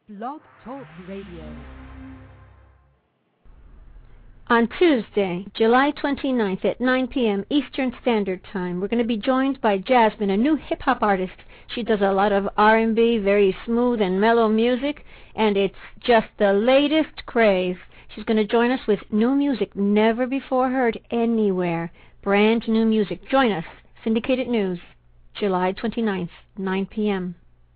Blog Talk Radio. On Tuesday, July 29th at 9 p.m. Eastern Standard Time, we're going to be joined by Jasmine, a new hip-hop artist. She does a lot of R&B, very smooth and mellow music, and it's just the latest craze. She's going to join us with new music never before heard anywhere. Brand new music. Join us. Syndicated News, July 29th, 9 p.m.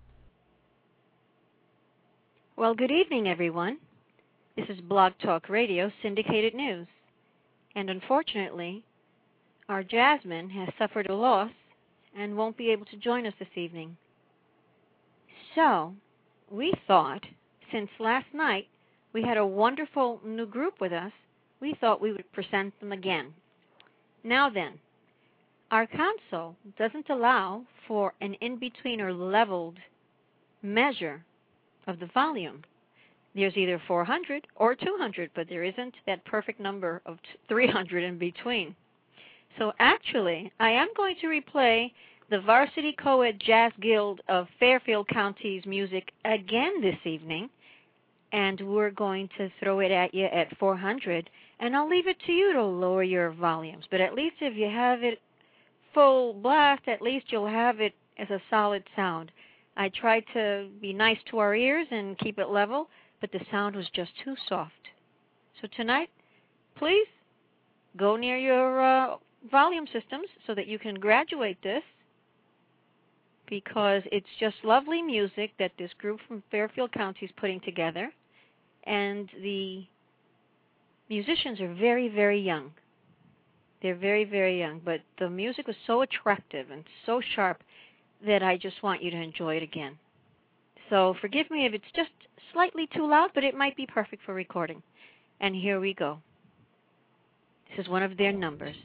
Well, good evening, everyone. This is Blog Talk Radio, Syndicated News. And unfortunately, our Jasmine has suffered a loss and won't be able to join us this evening. So, we thought, since last night we had a wonderful new group with us, we thought we would present them again. Now then, our console doesn't allow for an in-between or leveled measure of the volume. There's either 400 or 200, but there isn't that perfect number of 300 in between. So actually, I am going to replay the Varsity Co-ed Jazz Guild of Fairfield County's music again this evening, and we're going to throw it at you at 400, and I'll leave it to you to lower your volumes. But at least if you have it full blast, at least you'll have it as a solid sound. I tried to be nice to our ears and keep it level, but the sound was just too soft. So tonight, please go near your volume systems so that you can graduate this, because it's just lovely music that this group from Fairfield County is putting together, and the musicians are very, very young. They're very, very young, but the music was so attractive and so sharp that I just want you to enjoy it again. So forgive me if it's just slightly too loud, but it might be perfect for recording. And here we go. This is one of their numbers.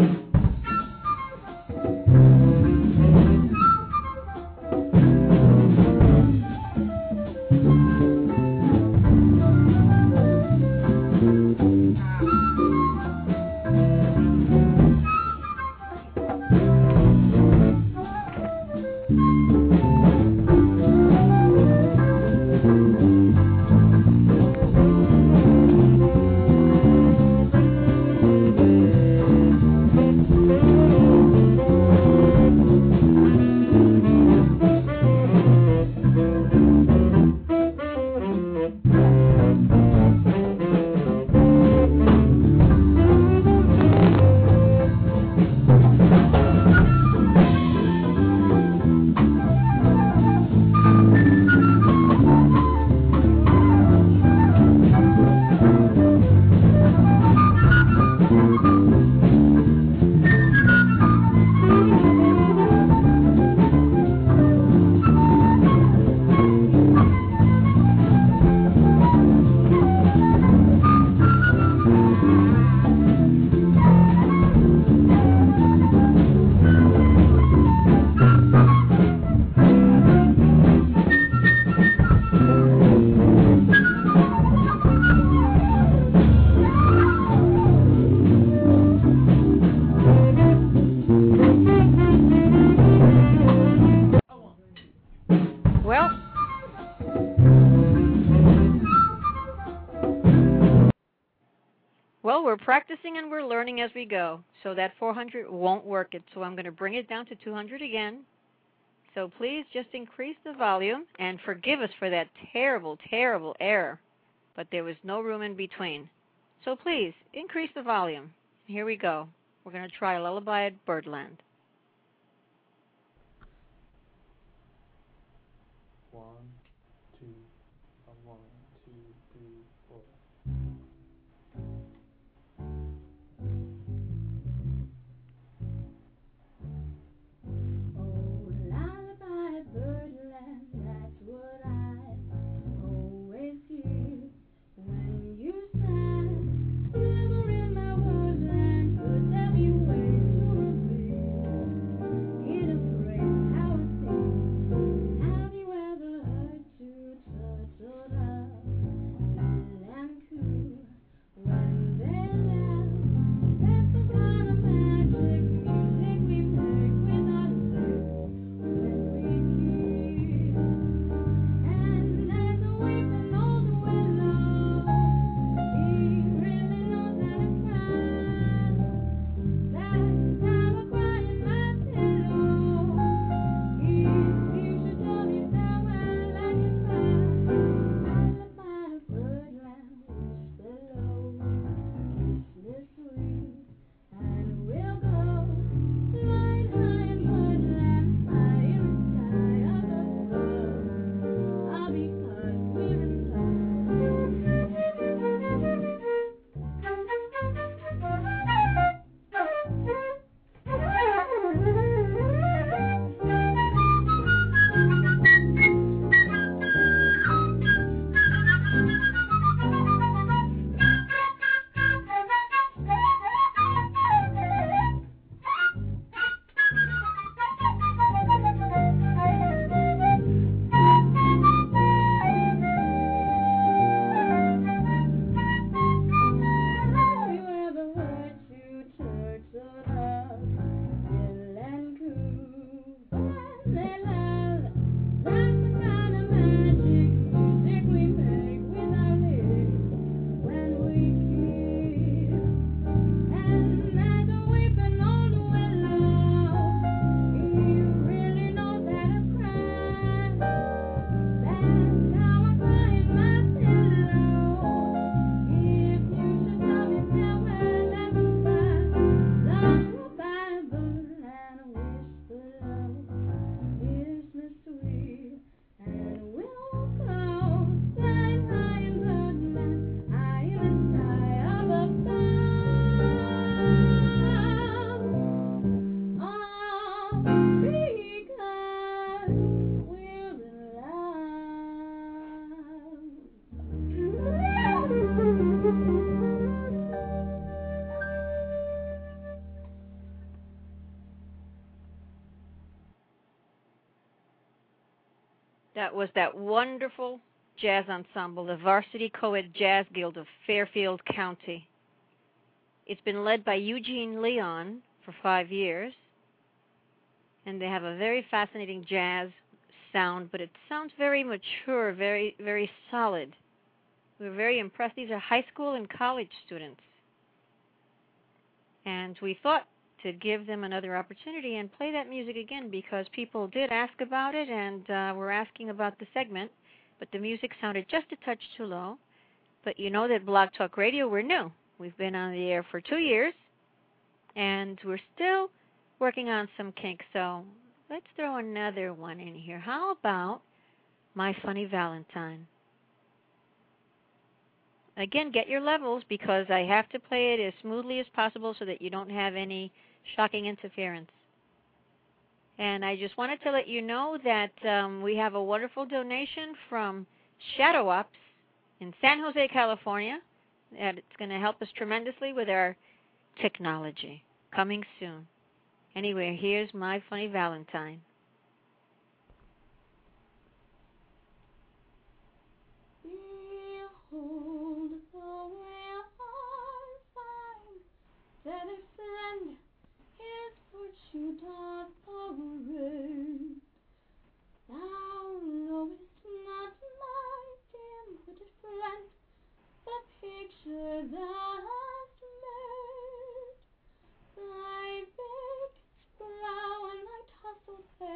We're practicing and we're learning as we go. So that 400 won't work it. So I'm going to bring it down to 200 again. So please just increase the volume and forgive us for that terrible, terrible error. But there was no room in between. So please increase the volume. Here we go. We're going to try Lullaby at Birdland. 1, 2, 1, 2, 3, 4. Birdland, that's what I always hear when you sang. Never in my woodland could there be ways to appear. It is great how it sings. Have you ever heard two turtle doves? was that wonderful jazz ensemble, the Varsity Coed Jazz Guild of Fairfield County. It's been led by Eugene Leon for 5 years, and they have a very fascinating jazz sound, but it sounds very mature, very, very solid. We were very impressed. These are high school and college students. And we thought to give them another opportunity and play that music again because people did ask about it and were asking about the segment, but the music sounded just a touch too low. But you know that Blog Talk Radio, we're new. We've been on the air for 2 years, and we're still working on some kinks, so let's throw another one in here. How about My Funny Valentine? Again, get your levels because I have to play it as smoothly as possible so that you don't have any shocking interference. And I just wanted to let you know that we have a wonderful donation from Shadow Ops in San Jose, California. And it's going to help us tremendously with our technology. Coming soon. Anyway, here's My Funny Valentine. Behold the way I find that a friend his virtue doth parade. Thou knowest not, my dim-witted friend, the picture thou hast made. Thy baked brow and thy tousled hair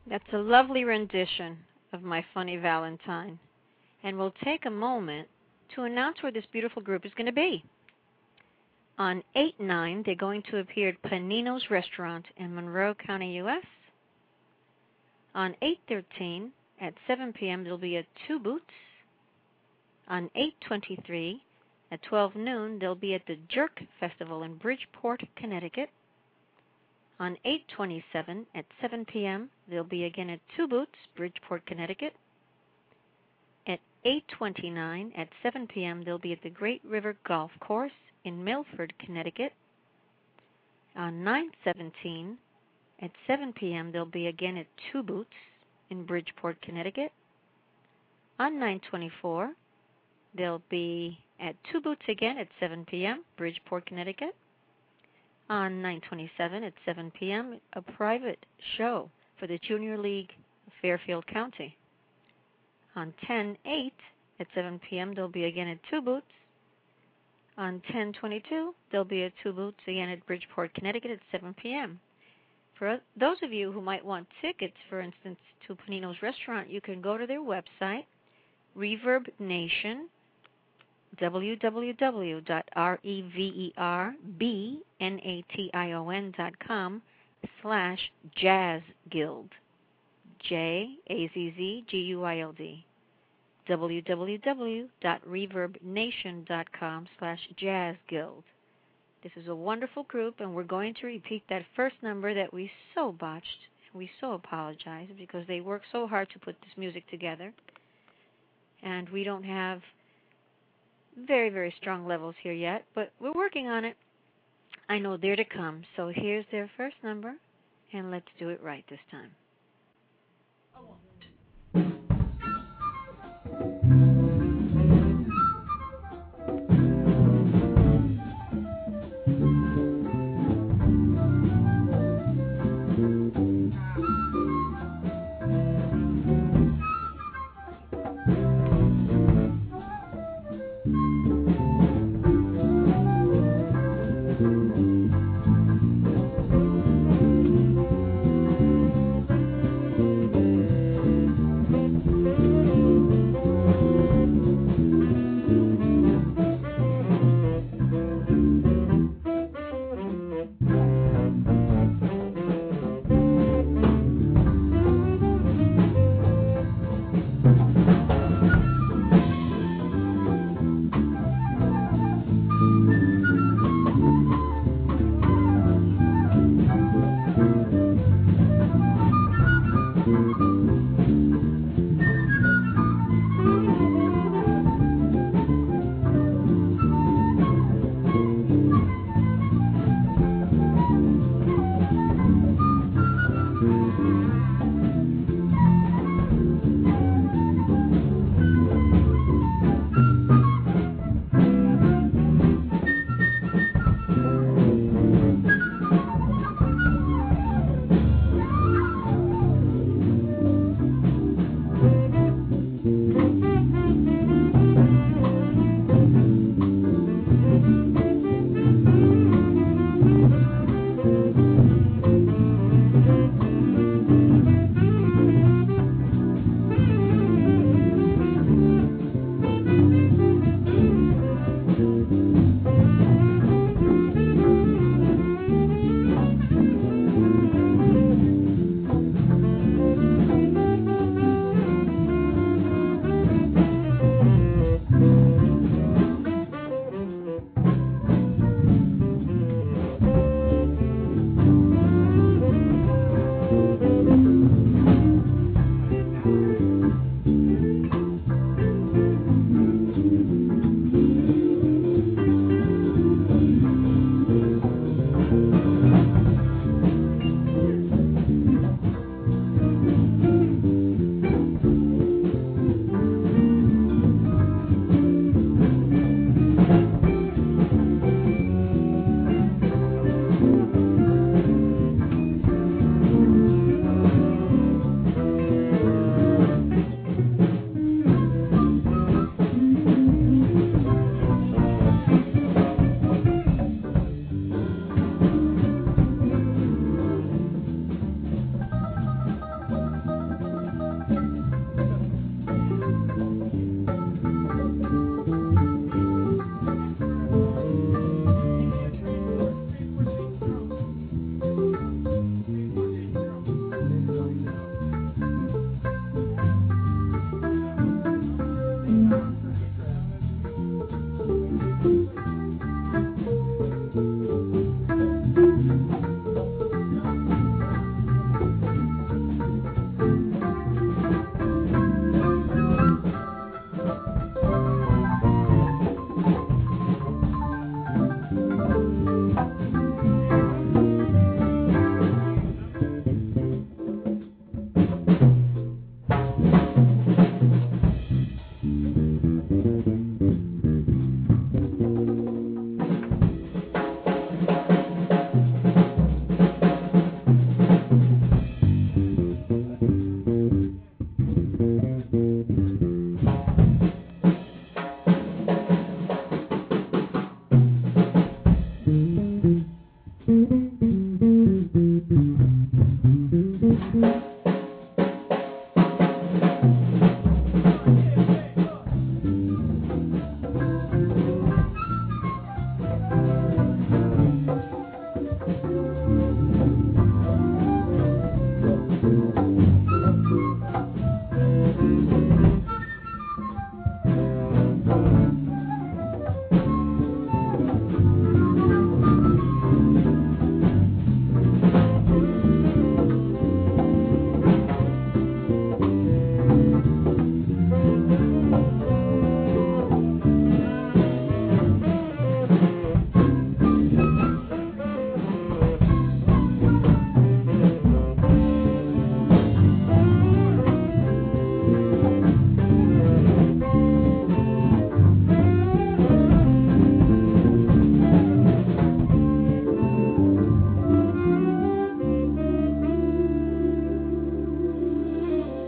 That's a lovely rendition of My Funny Valentine. And we'll take a moment to announce where this beautiful group is going to be. On 8/9, they're going to appear at Panino's Restaurant in Monroe County, U.S. On 8/13, at 7 p.m., they'll be at Two Boots. On 8/23, at 12 noon, they'll be at the Jerk Festival in Bridgeport, Connecticut. On 8/27, at 7 p.m., they'll be again at Two Boots, Bridgeport, Connecticut. At 8/29, at 7 p.m., they'll be at the Great River Golf Course in Milford, Connecticut. On 9/17, at 7 p.m., they'll be again at Two Boots in Bridgeport, Connecticut. On 9/24, they'll be at Two Boots again at 7 p.m., Bridgeport, Connecticut. On 9/27 at 7 p.m., a private show for the Junior League of Fairfield County. On 10/8 at 7 p.m., they'll be again at Two Boots. On 10/22, they'll be at Two Boots again at Bridgeport, Connecticut at 7 p.m. For those of you who might want tickets, for instance, to Panino's Restaurant, you can go to their website, Reverb Nation, www.reverbnation.com/jazzguild, JAZZGUILD, www.reverbnation.com/jazzguild. This is a wonderful group, and we're going to repeat that first number that we so botched. We so apologize because they worked so hard to put this music together, and we don't have very, very strong levels here yet, but we're working on it. I know they're to come. So here's their first number, and let's do it right this time.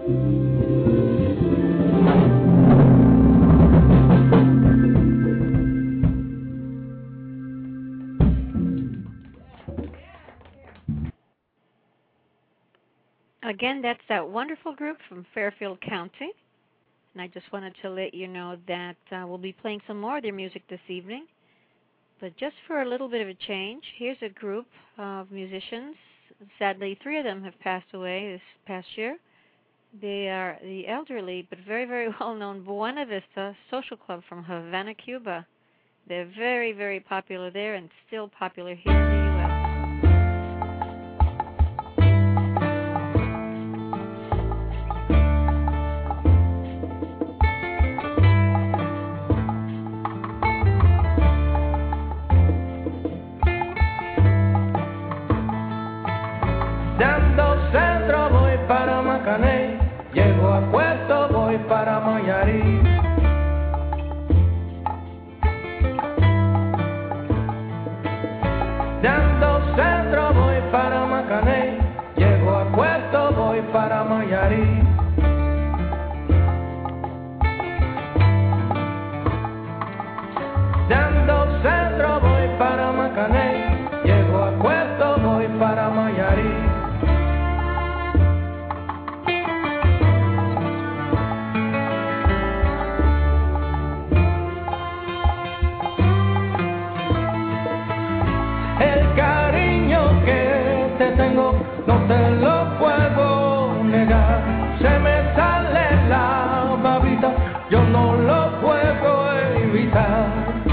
Again, that's that wonderful group from Fairfield County. And I just wanted to let you know that we'll be playing some more of their music this evening. But just for a little bit of a change, here's a group of musicians. Sadly, 3 of them have passed away this past year. They are the elderly but very, very well-known Buena Vista Social Club from Havana, Cuba. They're very, very popular there and still popular here in the U.S. Dando centro voy para Macané, llego a Puerto voy para Mayarí. Dando centro voy para Macané, llego a Puerto voy para Mayarí. Dando centro voy para Macané, llego a Puerto voy para Mayarí. No te lo puedo negar, se me sale la babita, yo no lo puedo evitar.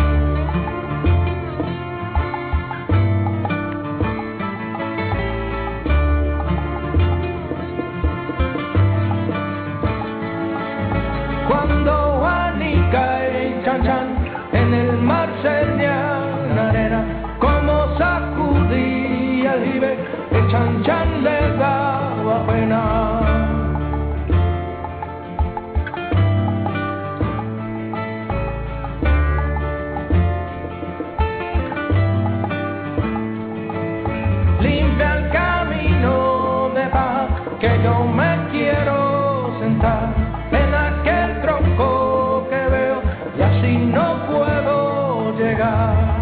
Cuando Juanica y Chan Chan en el mar serían arena, como sacudía el jibe, el Chan Chan le daba pena. Limpia el camino de paz, que yo me quiero sentar en aquel tronco que veo y así no puedo llegar.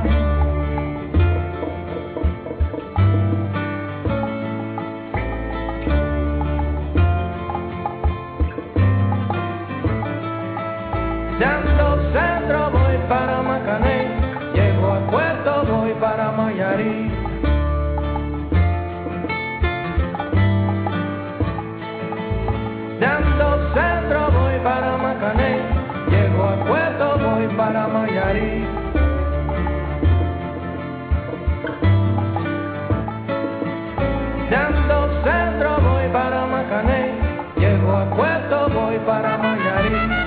Dando centro voy para Macané, llego a Puerto voy para Mayarí. Dando centro voy para Macané, llego a Puerto voy para Mayarí. Dando centro voy para Macané, llego a Puerto voy para Mayarí.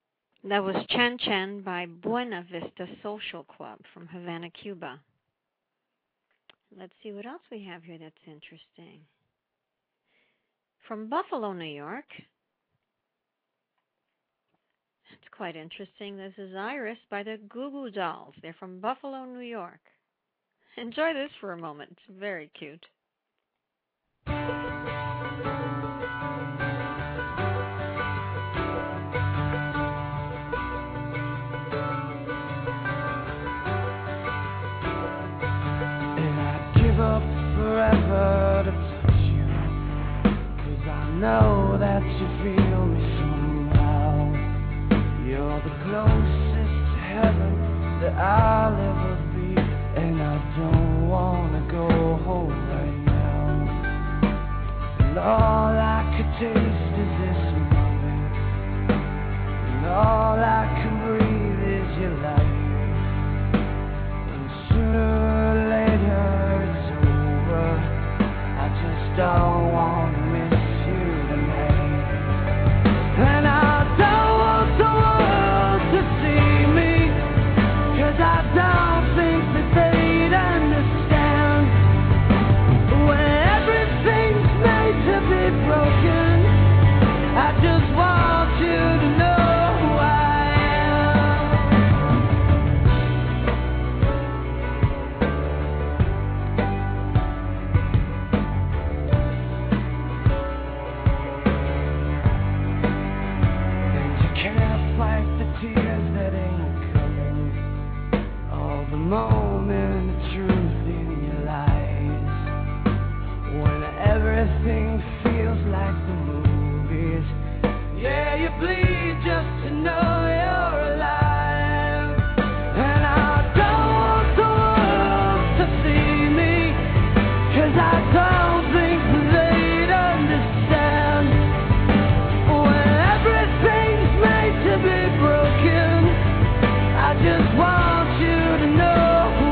That was Chan Chan by Buena Vista Social Club from Havana, Cuba. Let's see what else we have here that's interesting. From Buffalo, New York. It's quite interesting. This is Iris by the Goo Goo Dolls. They're from Buffalo, New York. Enjoy this for a moment. It's very cute. Forever to touch you, 'cause I know that you feel me somehow. You're the closest to heaven that I'll ever be, and I don't wanna go home right now. And all I could taste is this moment, and all I can breathe is your light. And sooner or later don't want to miss you tonight. And I don't want the world to see me, 'cause I don't think that they'd understand. When everything's made to be broken, I just want you to know who I am. Moment of truth in your lies, when everything feels like the movies. Yeah, you bleed just to know you're alive. And I don't want the world to see me, 'cause I don't think they'd understand. When everything's made to be broken, I just want you to know.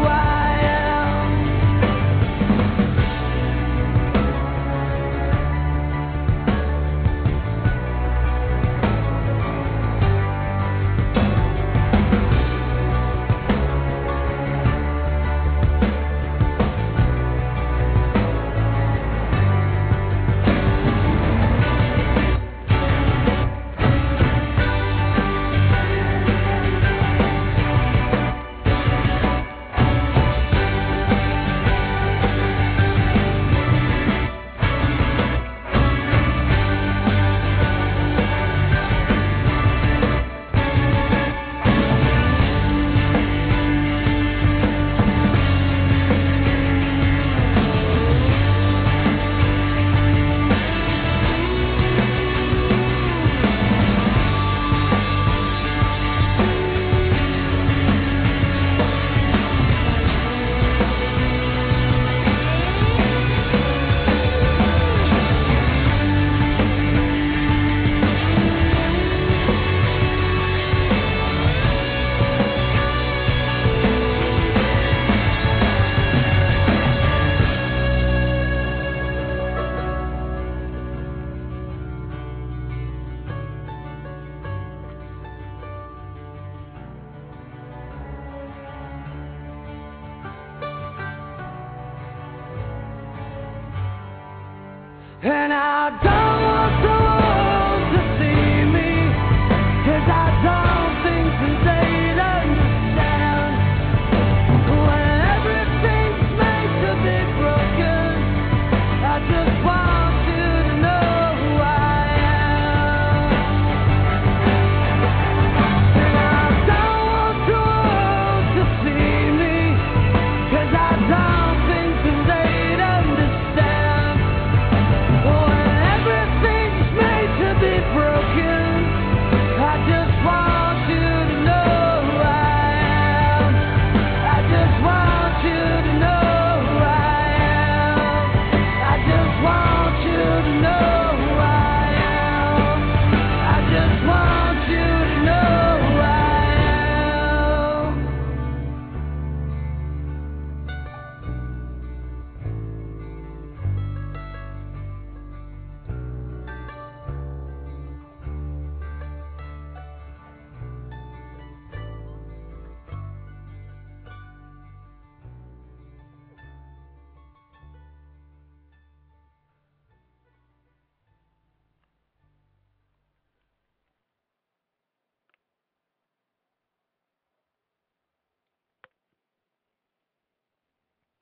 And I don't want the world to see me, 'cause I don't think that they'd understand. When everything's made to be broken, I just want you to know who I am. And I don't want the world to see me, 'cause I don't think that they'd understand. When every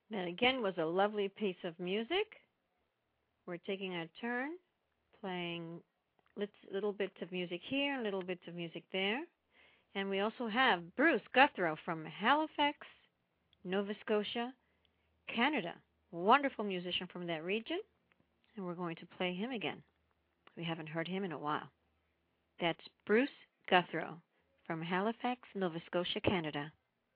That again was a lovely piece of music. We're taking our turn playing little bits of music here, little bits of music there. And we also have Bruce Guthrow from Halifax, Nova Scotia, Canada. Wonderful musician from that region. And we're going to play him again. We haven't heard him in a while. That's Bruce Guthrow from Halifax, Nova Scotia, Canada.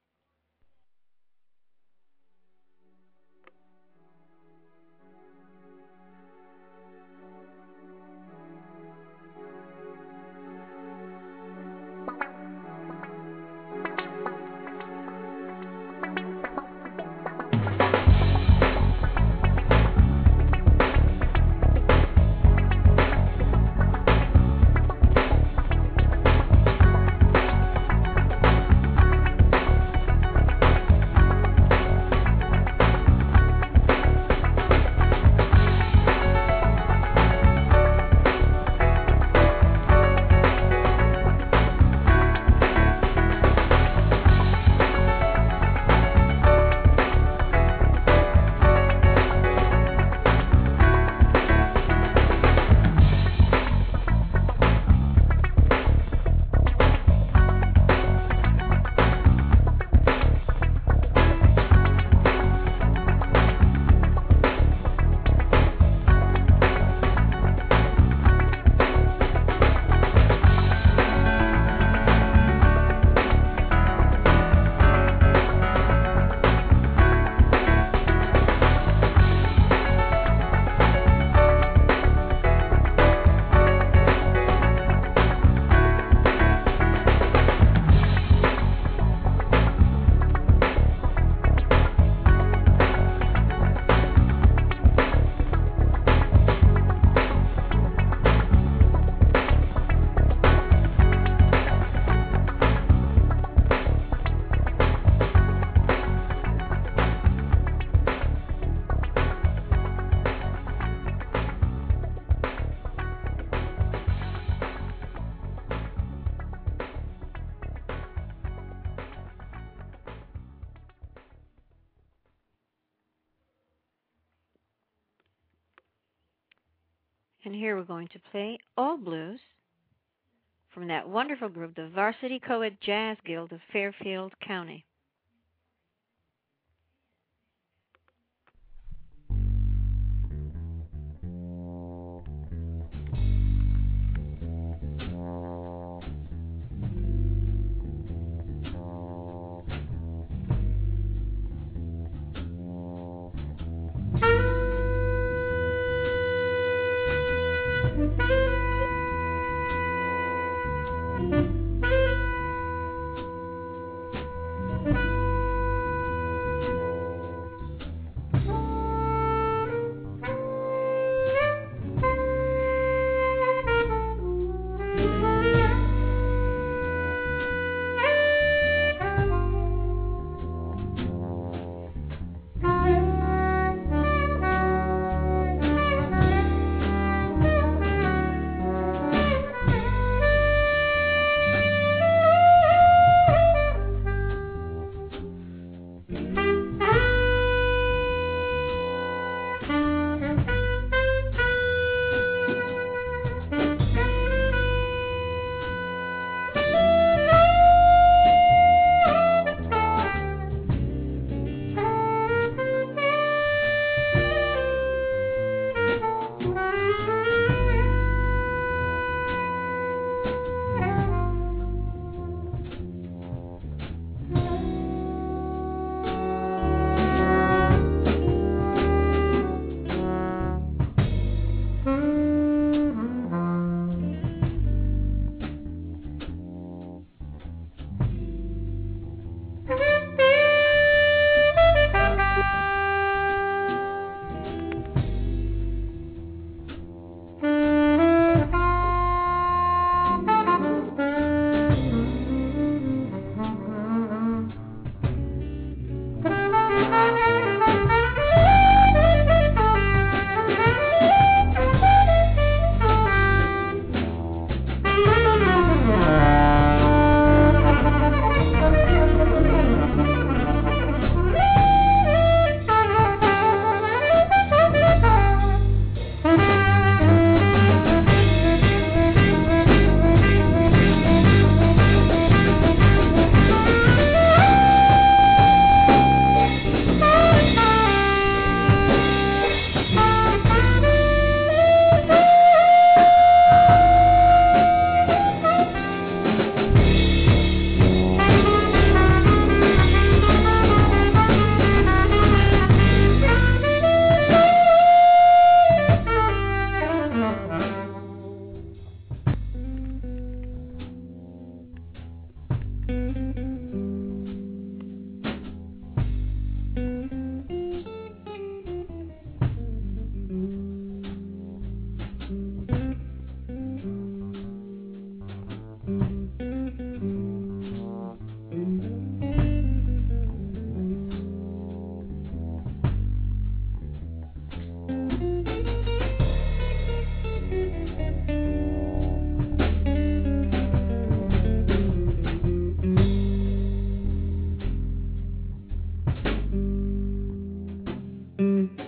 And here we're going to play All Blues from that wonderful group, the Varsity Co-ed Jazz Guild of Fairfield County.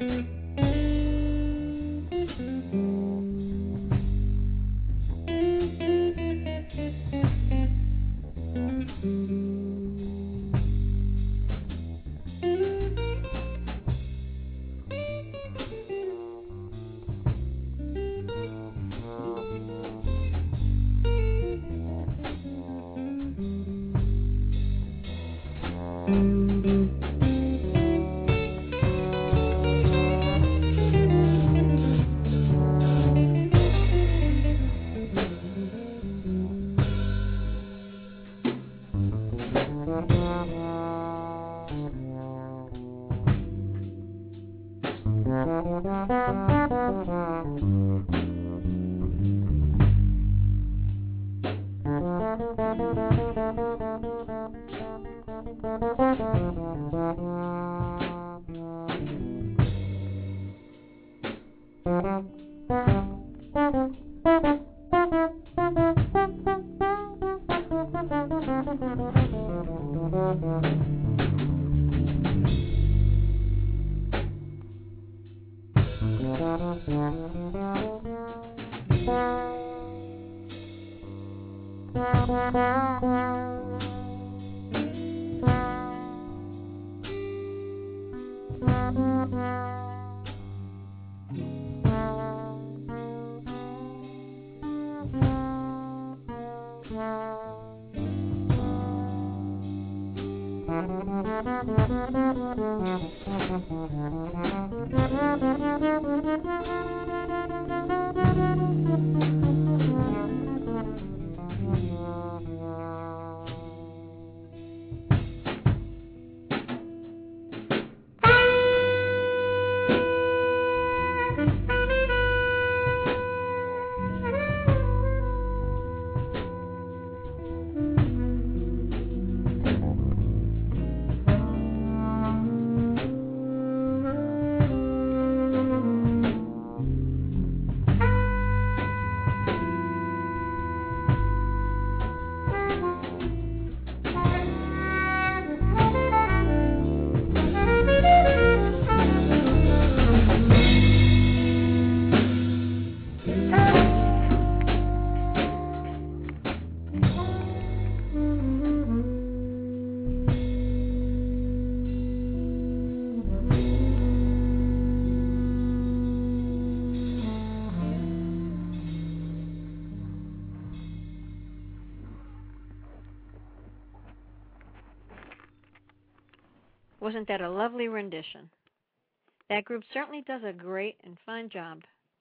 Wasn't that a lovely rendition? That group certainly does a great and fine job.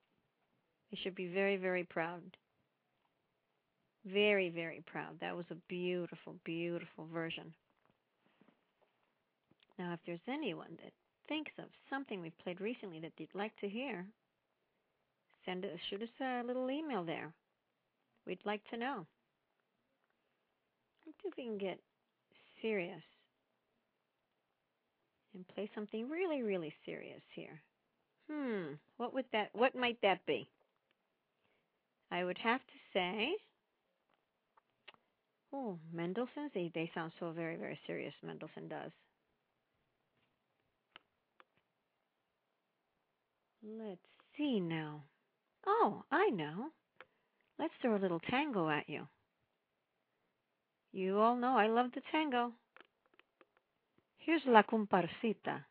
They should be very, very proud. Very, very proud. That was a beautiful, beautiful version. Now, if there's anyone that thinks of something we played recently that they'd like to hear, shoot us a little email there. We'd like to know. Let's see if we can get serious and play something really, really serious here. What might that be? I would have to say, Mendelssohn's, they sound so very, very serious, Mendelssohn does. Let's see now. Oh, I know. Let's throw a little tango at you. You all know I love the tango. Here's La Comparsita.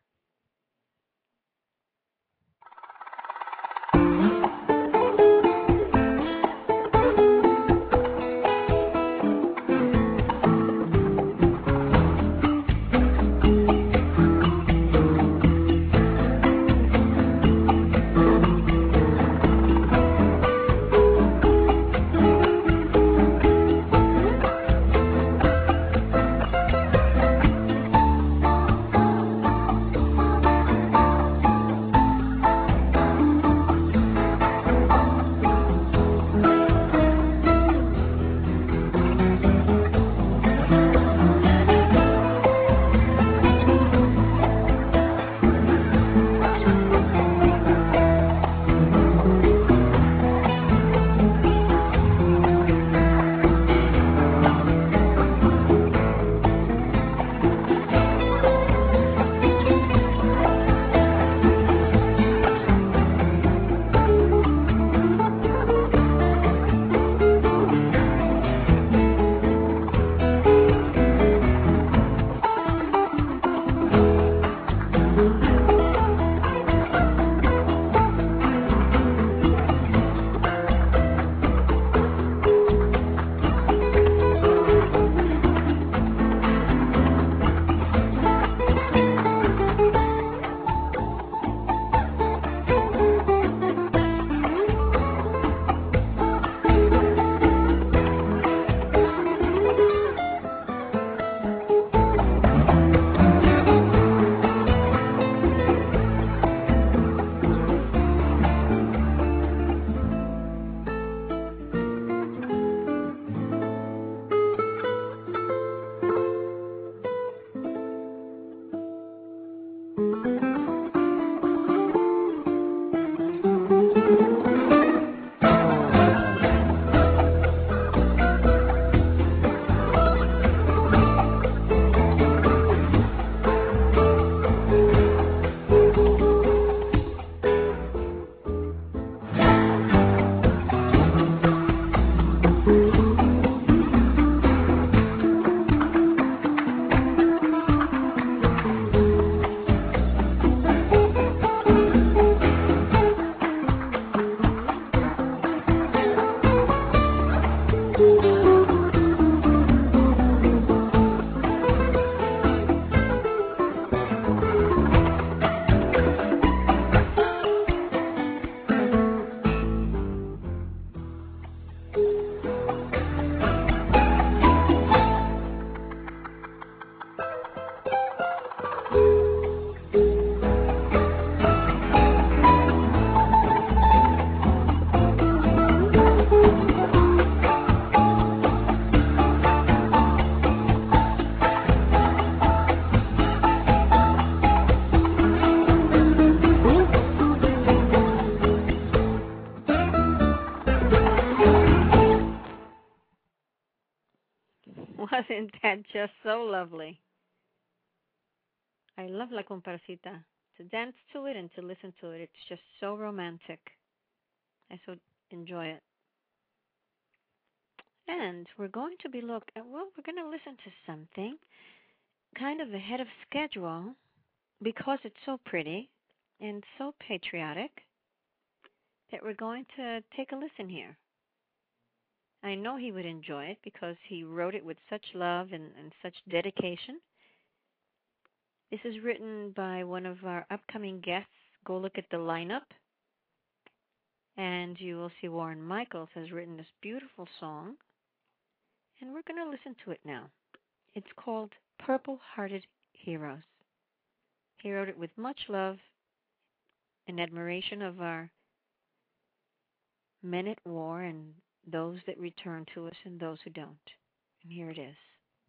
Isn't that just so lovely? I love La Comparsita. To dance to it and to listen to it, it's just so romantic. I so enjoy it. And we're going to we're going to listen to something kind of ahead of schedule because it's so pretty and so patriotic that we're going to take a listen here. I know he would enjoy it because he wrote it with such love and such dedication. This is written by one of our upcoming guests. Go look at the lineup, and you will see Warren Michaels has written this beautiful song, and we're going to listen to it now. It's called Purple Hearted Heroes. He wrote it with much love and admiration of our men at war and those that return to us and those who don't. And here it is.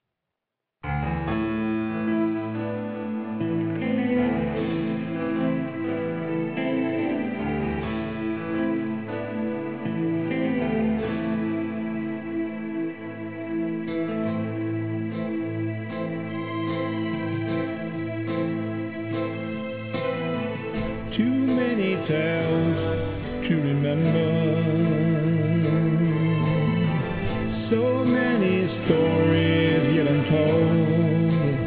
Too many tales to remember. So many stories yet untold.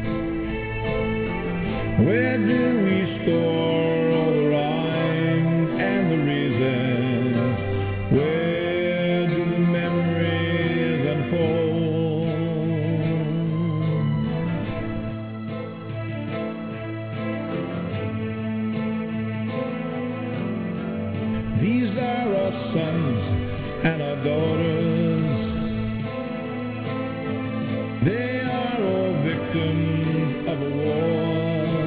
Where do we store all the rhymes and the reasons? Where do the memories unfold? These are our sons and our daughters. They are all victims of a war.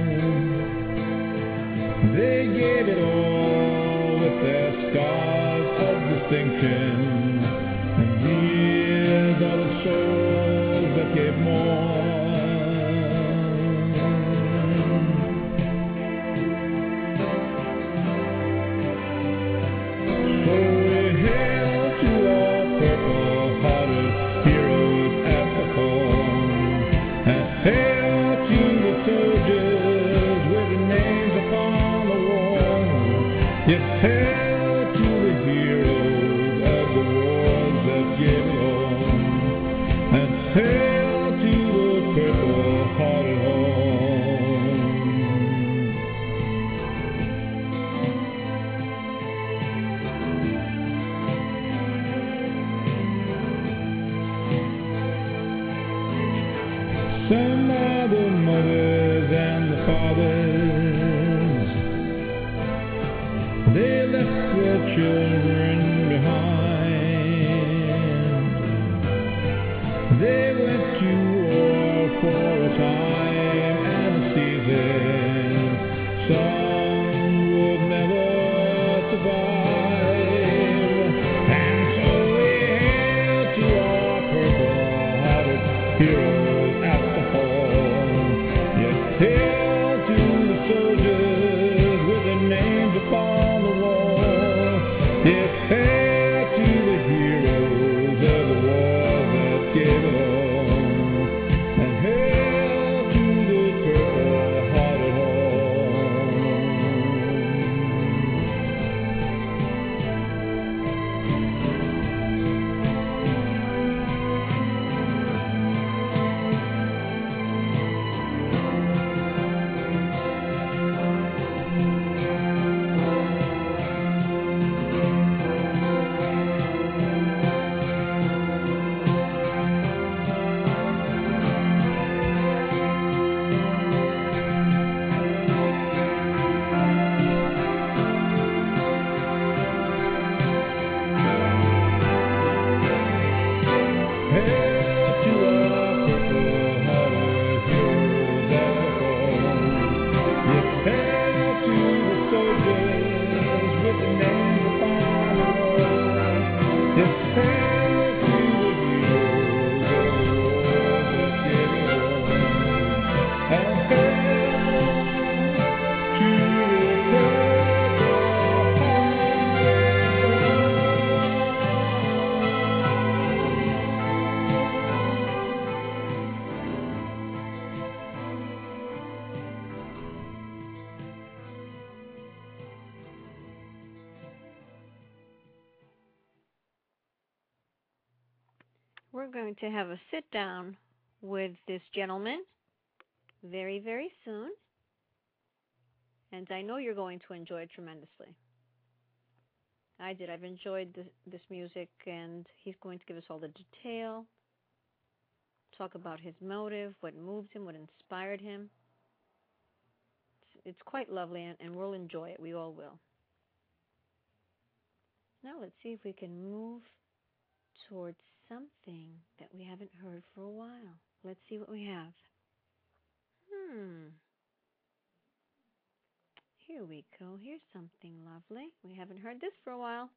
They gave it all with their scars of distinction. And these are the souls that gave more. So we hail to our purple-hearted heroes at the call, and hail to the soldiers with their names upon the wall. Yes, hail to the heroes of the wars that gave it all, and hail to the purple-hearted hall. Some are the mothers and the fathers. They left their children behind. They went to war for a time and a season. Some would never survive. And so we hail to our purple-hearted heroes at the hall. Yes, hail to the soldiers with their names upon the wall. Yes, hail to the heroes of the wars that gave it all. And hail to the purple-hearted hall. we're going to have a sit down with this gentleman very, very soon. And I know you're going to enjoy it tremendously. I did. I've enjoyed this music, and he's going to give us all the detail, talk about his motive, what moved him, what inspired him. It's quite lovely, and we'll enjoy it. We all will. Now let's see if we can move towards something that we haven't heard for a while. Let's see what we have. Here we go. Here's something lovely. We haven't heard this for a while.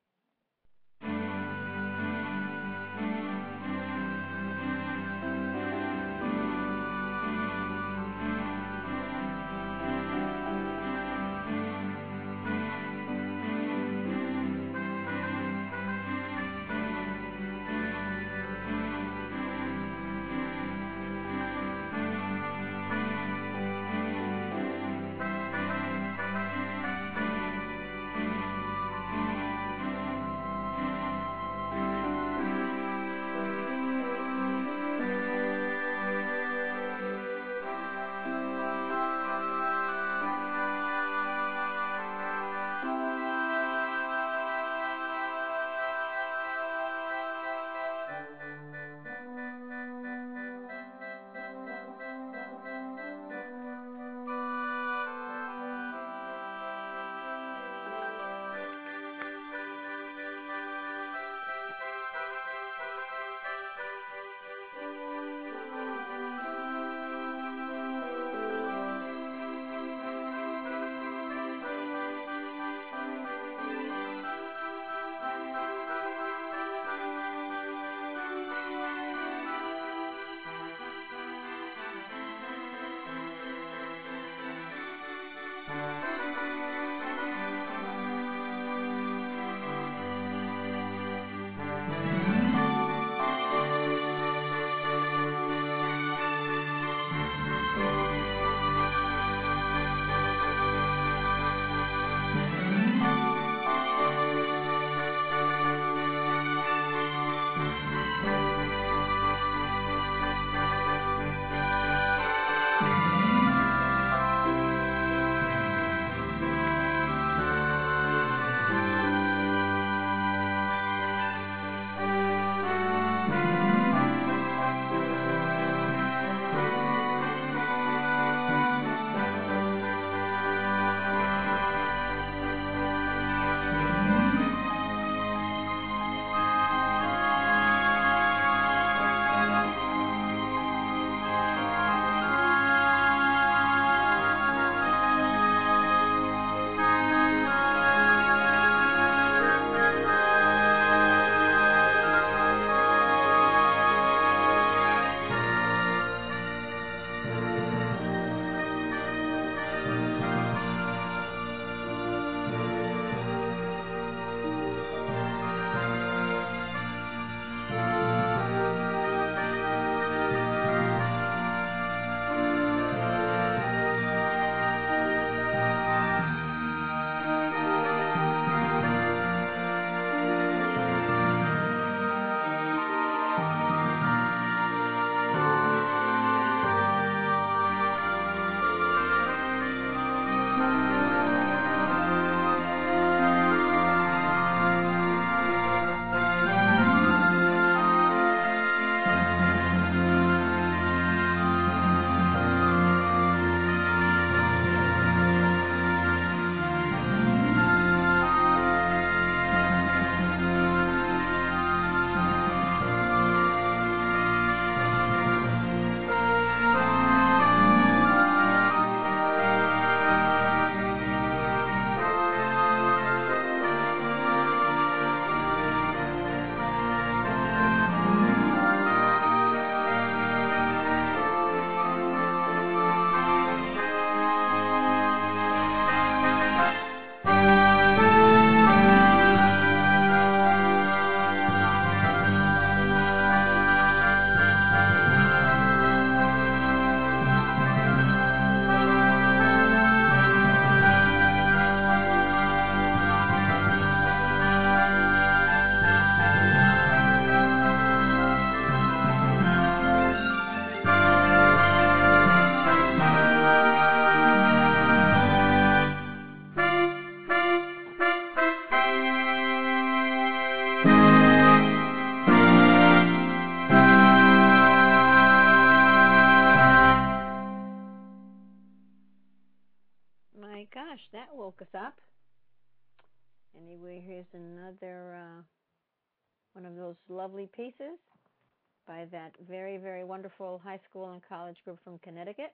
my gosh, that woke us up. Anyway, here's another one of those lovely pieces by that very, very wonderful high school and college group from Connecticut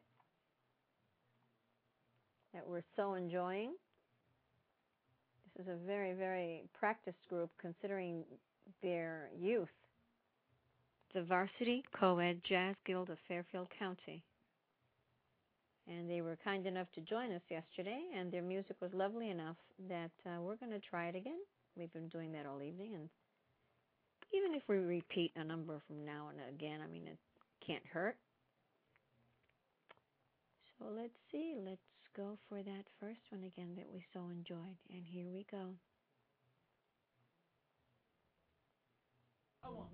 that we're so enjoying. This is a very, very practiced group considering their youth. The Varsity Co-ed Jazz Guild of Fairfield County. And they were kind enough to join us yesterday, and their music was lovely enough that we're going to try it again. We've been doing that all evening, and even if we repeat a number from now and again, I mean, it can't hurt. So let's see. Let's go for that first one again that we so enjoyed. And here we go. I want.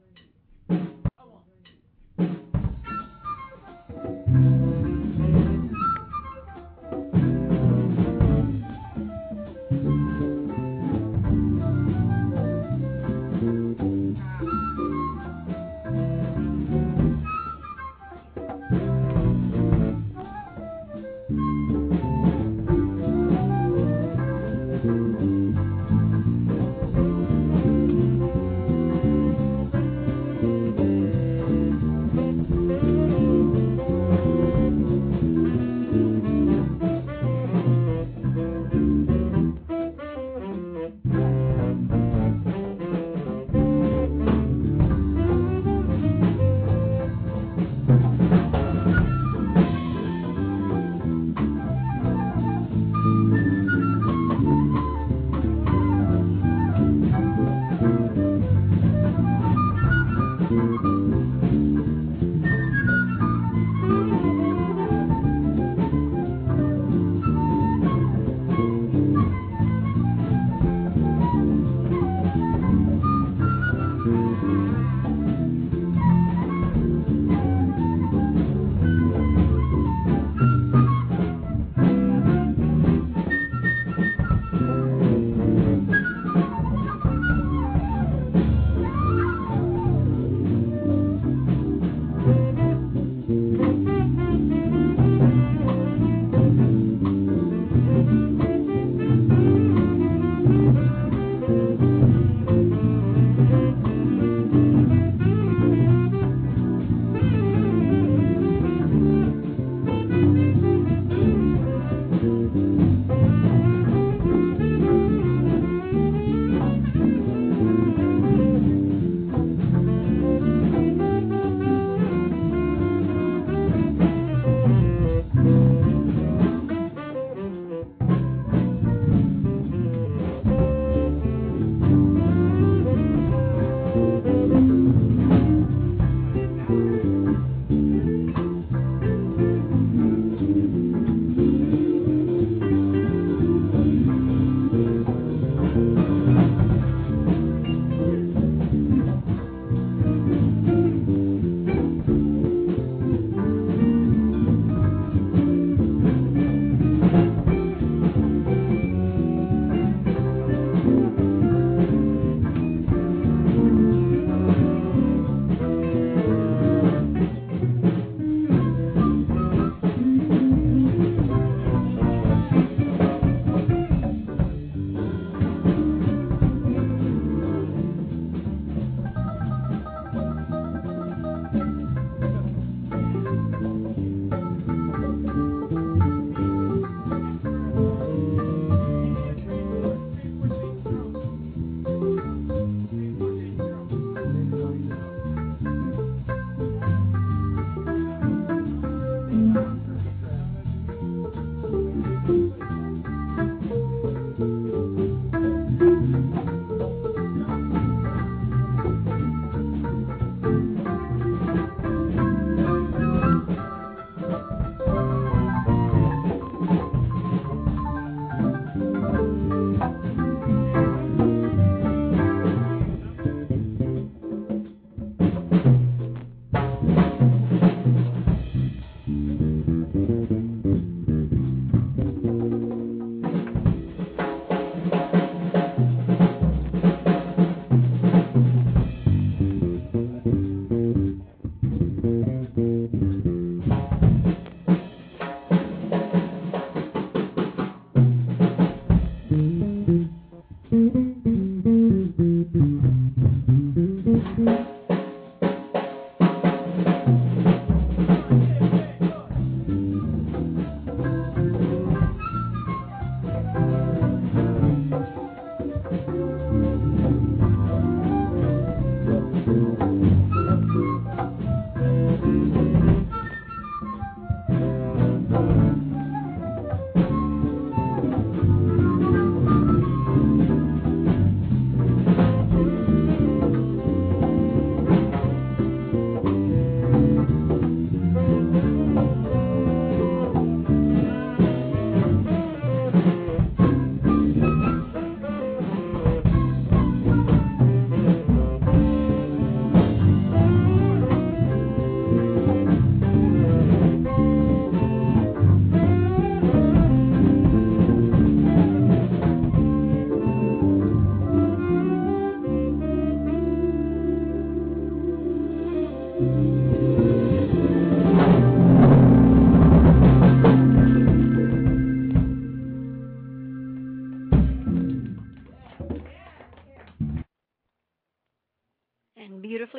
Thank you.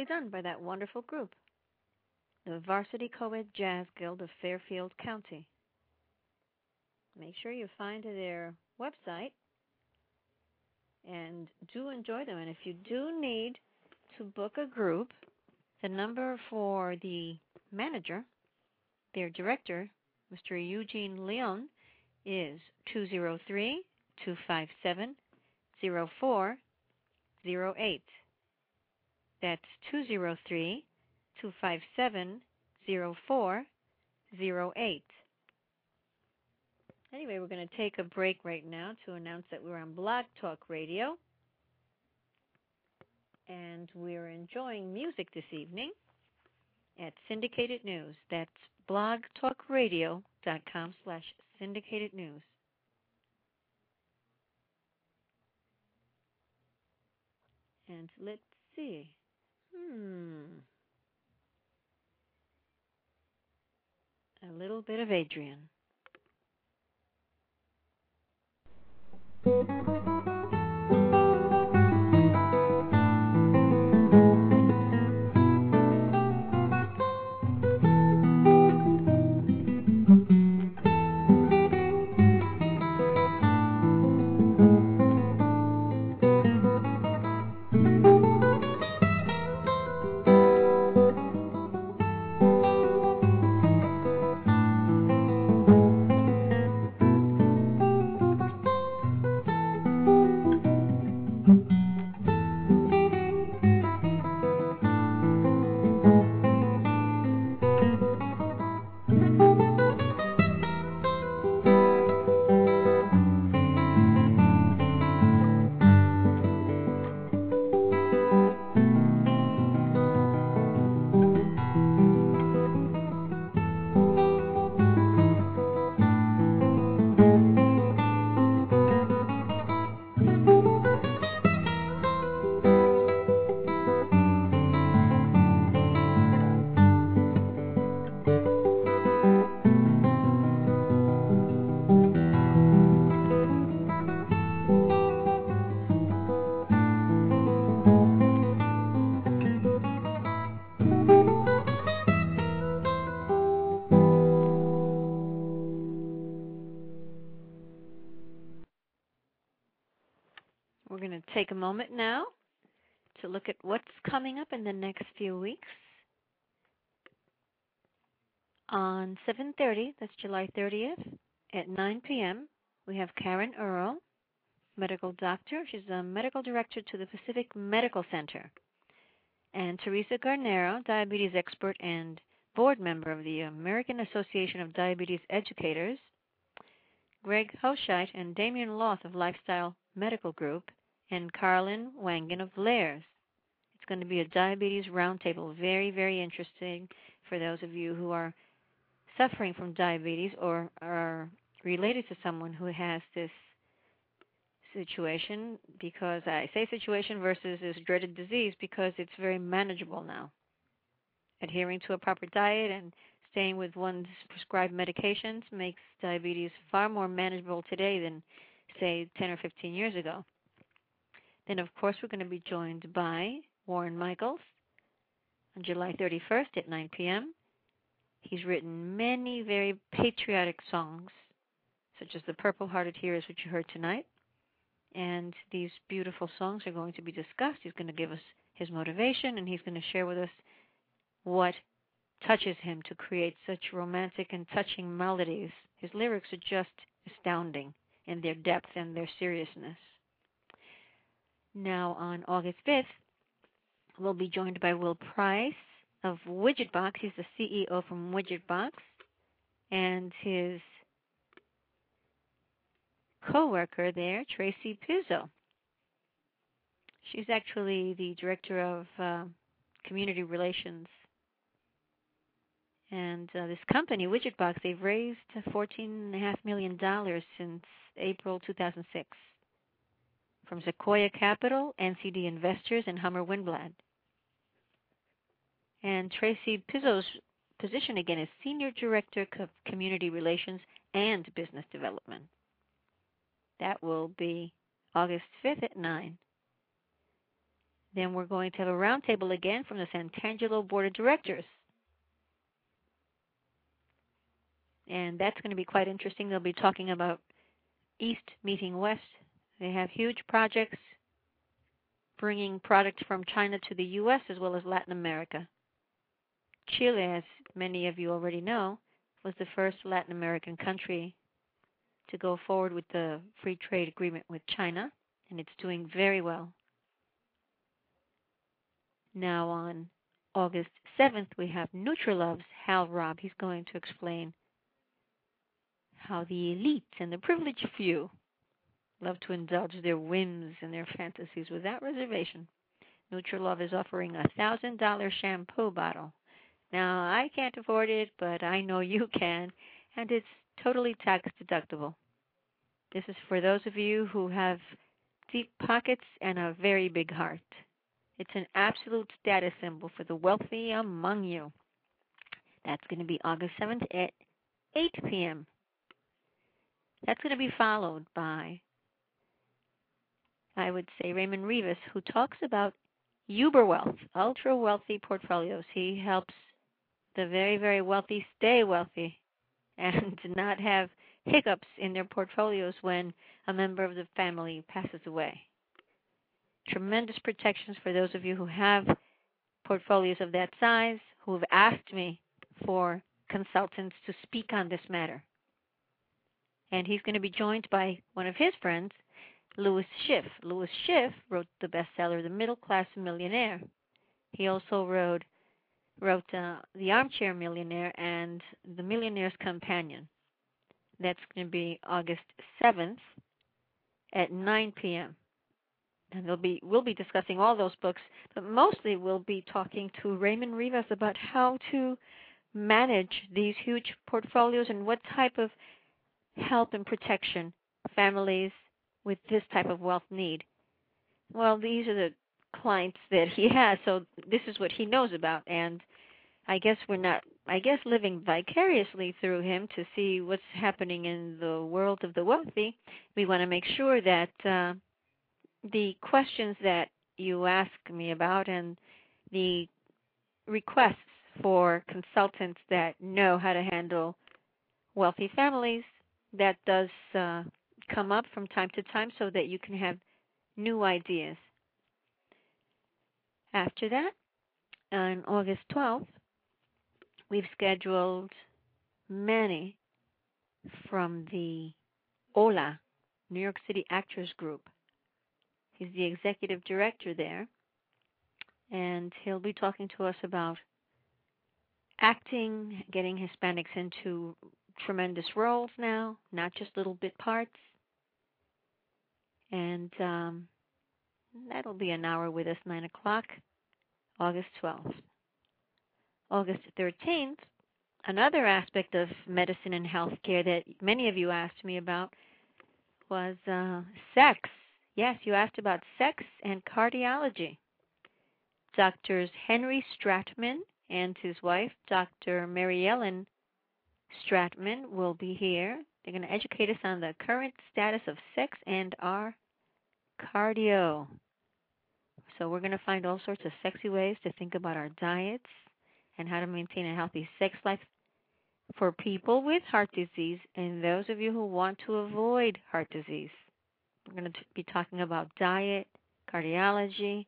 beautifully done by that wonderful group, the Varsity Coed Jazz Guild of Fairfield County. Make sure you find their website and do enjoy them. And if you do need to book a group, the number for the manager, their director, Mr. Eugene Leon, is 203-257-0408. That's 203-257-0408. Anyway, we're going to take a break right now to announce that we're on Blog Talk Radio. And we're enjoying music this evening at Syndicated News. That's blogtalkradio.com/syndicated news. And let's see. A little bit of Adrian. We're going to take a moment now to look at what's coming up in the next few weeks. On 7:30, that's July 30th, at 9 p.m., we have Karen Earl, medical doctor. She's a medical director to the Pacific Medical Center. And Teresa Garnero, diabetes expert and board member of the American Association of Diabetes Educators. Greg Hoshite and Damien Loth of Lifestyle Medical Group, and Carlin Wangan of Lairs. It's going to be a diabetes roundtable. Very, very interesting for those of you who are suffering from diabetes or are related to someone who has this situation, because I say situation versus this dreaded disease because it's very manageable now. Adhering to a proper diet and staying with one's prescribed medications makes diabetes far more manageable today than, say, 10 or 15 years ago. Then, of course, we're going to be joined by Warren Michaels on July 31st at 9 p.m. He's written many very patriotic songs, such as The Purple Hearted Heroes, which you heard tonight. And these beautiful songs are going to be discussed. He's going to give us his motivation, and he's going to share with us what touches him to create such romantic and touching melodies. His lyrics are just astounding in their depth and their seriousness. Now, on August 5th, we'll be joined by Will Price of Widgetbox. He's the CEO from Widgetbox, and his co-worker there, Tracy Pizzo. She's actually the director of community relations. And this company, Widgetbox, they've raised $14.5 million since April 2006 from Sequoia Capital, NCD Investors, and Hummer Windblad. And Tracy Pizzo's position, again, is Senior Director of Community Relations and Business Development. That will be August 5th at 9. Then we're going to have a roundtable again from the Santangelo Board of Directors. And that's going to be quite interesting. They'll be talking about East meeting West. They have huge projects bringing products from China to the U.S. as well as Latin America. Chile, as many of you already know, was the first Latin American country to go forward with the free trade agreement with China, and it's doing very well. Now on August 7th, we have Nutrilove's Hal Robb. He's going to explain how the elite and the privileged few love to indulge their whims and their fantasies without reservation. Nutrilove is offering a $1,000 shampoo bottle. Now, I can't afford it, but I know you can, and it's totally tax deductible. This is for those of you who have deep pockets and a very big heart. It's an absolute status symbol for the wealthy among you. That's going to be August 7th at 8 p.m. That's going to be followed by, I would say, Raymond Rivas, who talks about Uber Wealth, ultra-wealthy portfolios. He helps the very, very wealthy stay wealthy and not have hiccups in their portfolios when a member of the family passes away. Tremendous protections for those of you who have portfolios of that size, who have asked me for consultants to speak on this matter. And he's going to be joined by one of his friends, Louis Schiff. Louis Schiff wrote the bestseller, The Middle Class Millionaire. He also wrote The Armchair Millionaire and The Millionaire's Companion. That's going to be August 7th at 9 p.m. And we'll be discussing all those books, but mostly we'll be talking to Raymond Rivas about how to manage these huge portfolios and what type of help and protection families with this type of wealth need. Well, these are the clients that he has, so this is what he knows about, and I guess living vicariously through him to see what's happening in the world of the wealthy. We want to make sure that the questions that you ask me about and the requests for consultants that know how to handle wealthy families, that does come up from time to time so that you can have new ideas. After that, on August 12th, we've scheduled Manny from the OLA, New York City Actors Group. He's the executive director there, and he'll be talking to us about acting, getting Hispanics into tremendous roles now, not just little bit parts. And that'll be an hour with us, 9 o'clock, August 12th. August 13th, another aspect of medicine and healthcare that many of you asked me about was sex. Yes, you asked about sex and cardiology. Doctors Henry Stratman and his wife, Dr. Mary Ellen Stratman, will be here. They're going to educate us on the current status of sex and our cardio. So we're going to find all sorts of sexy ways to think about our diets and how to maintain a healthy sex life for people with heart disease and those of you who want to avoid heart disease. We're going to be talking about diet, cardiology,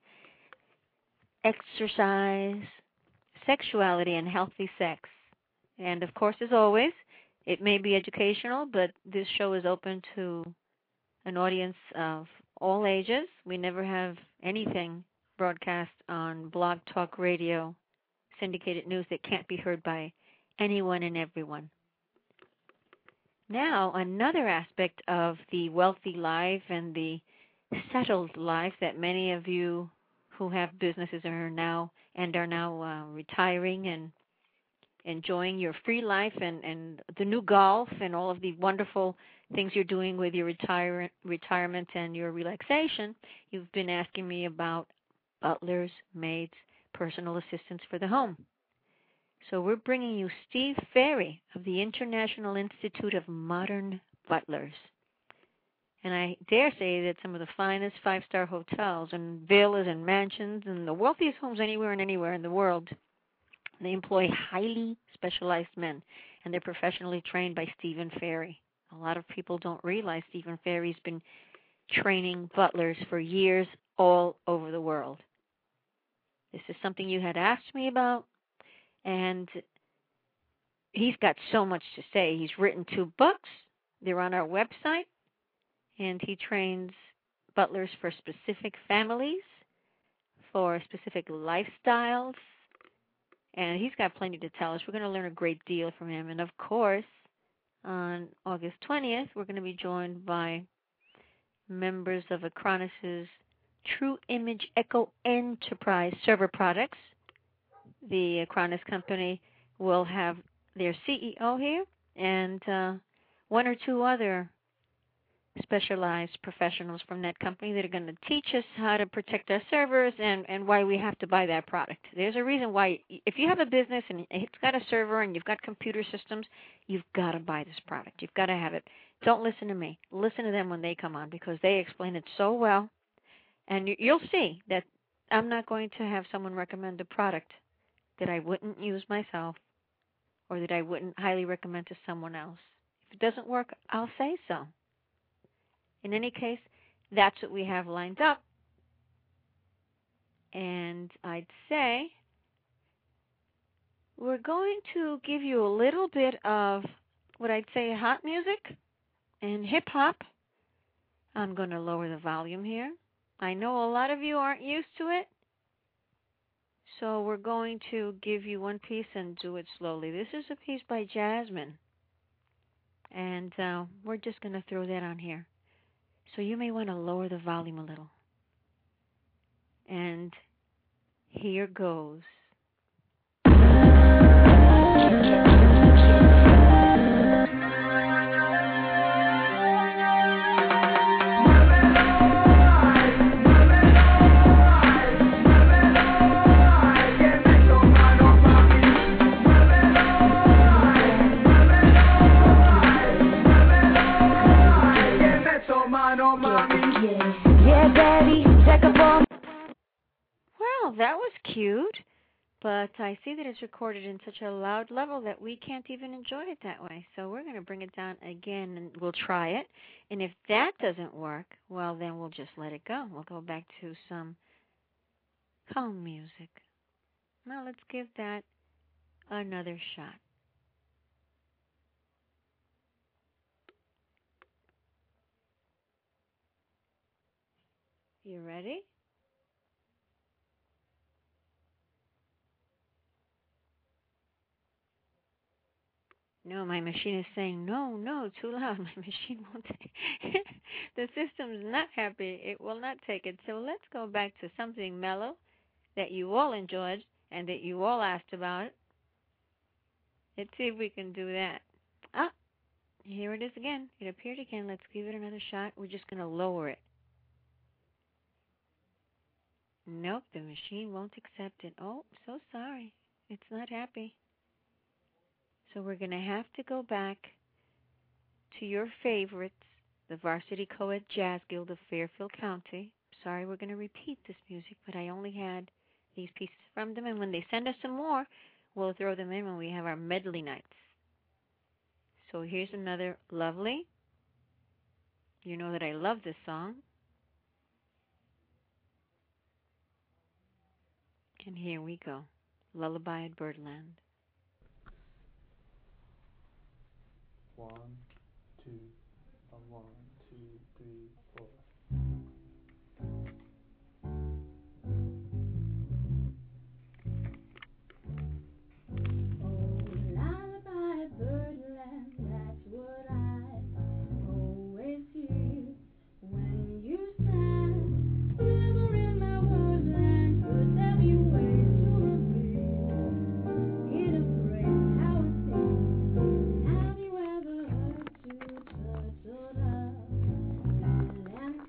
exercise, sexuality, and healthy sex. And of course, as always, it may be educational, but this show is open to an audience of all ages. We never have anything broadcast on Blog Talk Radio, syndicated news that can't be heard by anyone and everyone. Now, another aspect of the wealthy life and the settled life that many of you who have businesses are now retiring and enjoying your free life and the new golf and all of the wonderful things you're doing with your retirement and your relaxation, you've been asking me about butlers, maids, personal assistants for the home. So we're bringing you Steve Ferry of the International Institute of Modern Butlers. And I dare say that some of the finest five-star hotels and villas and mansions and the wealthiest homes anywhere in the world, they employ highly specialized men, and they're professionally trained by Stephen Ferry. A lot of people don't realize Stephen Ferry's been training butlers for years all over the world. This is something you had asked me about, and he's got so much to say. He's written 2 books. They're on our website, and he trains butlers for specific families, for specific lifestyles, and he's got plenty to tell us. We're going to learn a great deal from him. And, of course, on August 20th, we're going to be joined by members of Acronis's True Image Echo Enterprise server products. The Acronis company will have their CEO here and 1 or 2 other specialized professionals from that company that are going to teach us how to protect our servers and why we have to buy that product. There's a reason why, if you have a business and it's got a server and you've got computer systems, you've got to buy this product. You've got to have it. Don't listen to me. Listen to them when they come on because they explain it so well. And you'll see that I'm not going to have someone recommend a product that I wouldn't use myself or that I wouldn't highly recommend to someone else. If it doesn't work, I'll say so. In any case, that's what we have lined up. And I'd say we're going to give you a little bit of what I'd say hot music and hip-hop. I'm going to lower the volume here. I know a lot of you aren't used to it, so we're going to give you one piece and do it slowly. This is a piece by Jasmine, and we're just going to throw that on here. So you may want to lower the volume a little. And here goes. Well, that was cute, but I see that it's recorded in such a loud level that we can't even enjoy it that way. So we're going to bring it down again, and we'll try it. And if that doesn't work, well, then we'll just let it go. We'll go back to some calm music. Now let's give that another shot. You ready? No, my machine is saying, no, too loud. My machine won't take it. The system's not happy. It will not take it. So let's go back to something mellow that you all enjoyed and that you all asked about. Let's see if we can do that. Ah, here it is again. It appeared again. Let's give it another shot. We're just going to lower it. Nope, the machine won't accept it. Oh, so sorry. It's not happy. So we're going to have to go back to your favorites, the Varsity Coed Jazz Guild of Fairfield County. Sorry, we're going to repeat this music, but I only had these pieces from them. And when they send us some more, we'll throw them in when we have our medley nights. So here's another lovely. You know that I love this song. And here we go. Lullaby at Birdland. 1, 2, 1, 2, 3, 4. Lullaby birdland, that's what I always hear when you stand. Never in my woodland could there be ways to appear in a phrase how it seems. Have you ever heard two turtle doves?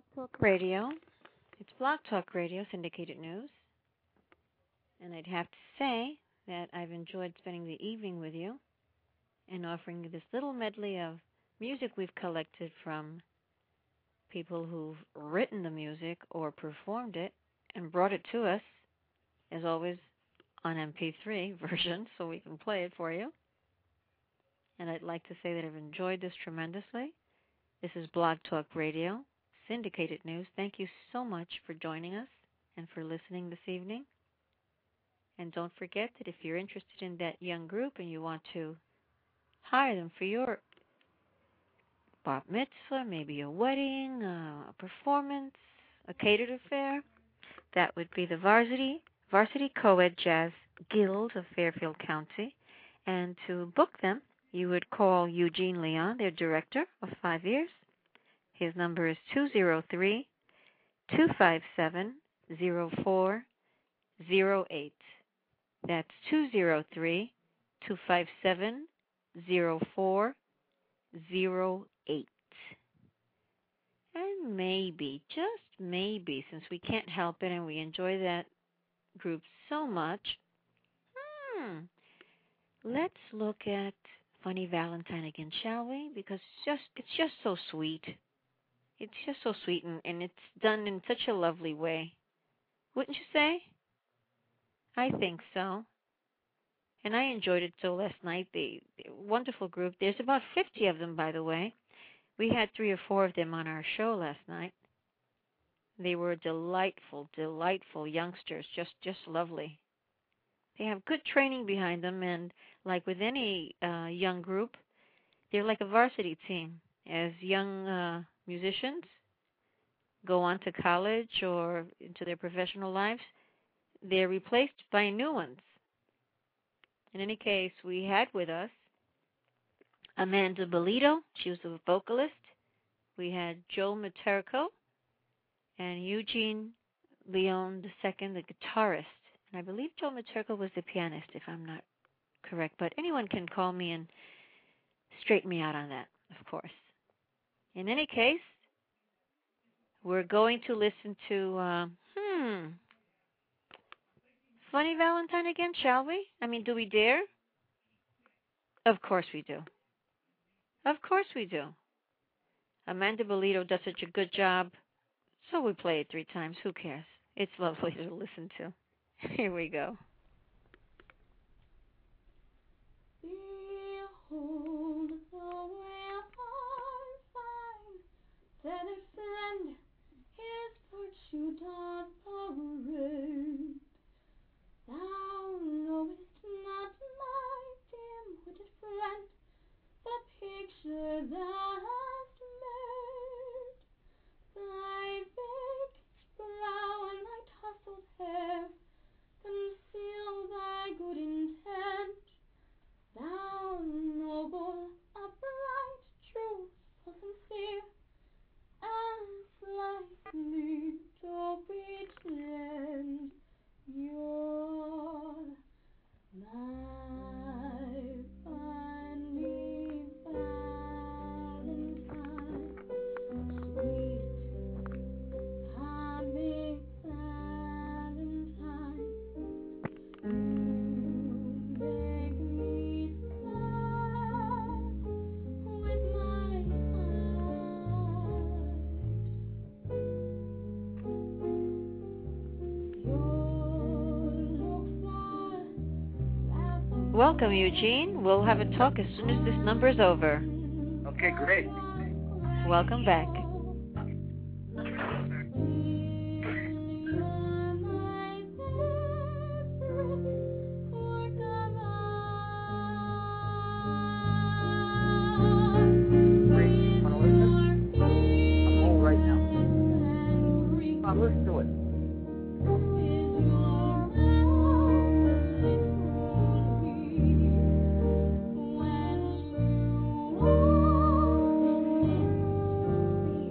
Talk Radio. It's Blog Talk Radio, syndicated news. And I'd have to say that I've enjoyed spending the evening with you and offering you this little medley of music we've collected from people who've written the music or performed it and brought it to us, as always, on MP3 version, so we can play it for you. And I'd like to say that I've enjoyed this tremendously. This is Blog Talk Radio, syndicated news. Thank you so much for joining us and for listening this evening. And don't forget that if you're interested in that young group and you want to hire them for your bar mitzvah, maybe a wedding, a performance, a catered affair, that would be the Varsity Co-ed Jazz Guild of Fairfield County. And to book them, you would call Eugene Leon, their director of 5 years. His number is 203-257-0408. That's 203-257-0408. And maybe, just maybe, since we can't help it and we enjoy that group so much, let's look at Funny Valentine again, shall we? Because it's just so sweet. It's just so sweet, and it's done in such a lovely way. Wouldn't you say? I think so. And I enjoyed it so last night. The wonderful group. There's about 50 of them, by the way. We had 3 or 4 of them on our show last night. They were delightful, delightful youngsters, just lovely. They have good training behind them, and like with any young group, they're like a varsity team. As young musicians go on to college or into their professional lives, they're replaced by new ones. In any case, we had with us Amanda Bolito. She was a vocalist. We had Joe Materco and Eugene Leon II, the guitarist. And I believe Joe Materco was the pianist, if I'm not correct. But anyone can call me and straighten me out on that, of course. In any case, we're going to listen to, Funny Valentine again, shall we? I mean, do we dare? Of course we do. Of course we do. Amanda Bolito does such a good job, so we play it 3 times. Who cares? It's lovely to listen to. Here we go. Behold the way I find, feathered friend, his virtue doth parade. Thou knowest not, my dim-witted friend, the picture thou hast made. Thy vague brow and thy tousled hair conceal thy good intent. Thou noble, upright, true, full sincere, as like me to pretend you're my funny Valentine, sweet comic Valentine. You make me smile with my heart. Welcome, Eugene. We'll have a talk as soon as this number's over. Okay, great. Welcome back. Great. Want to listen? I'm home right now. Come on, listen to it. When you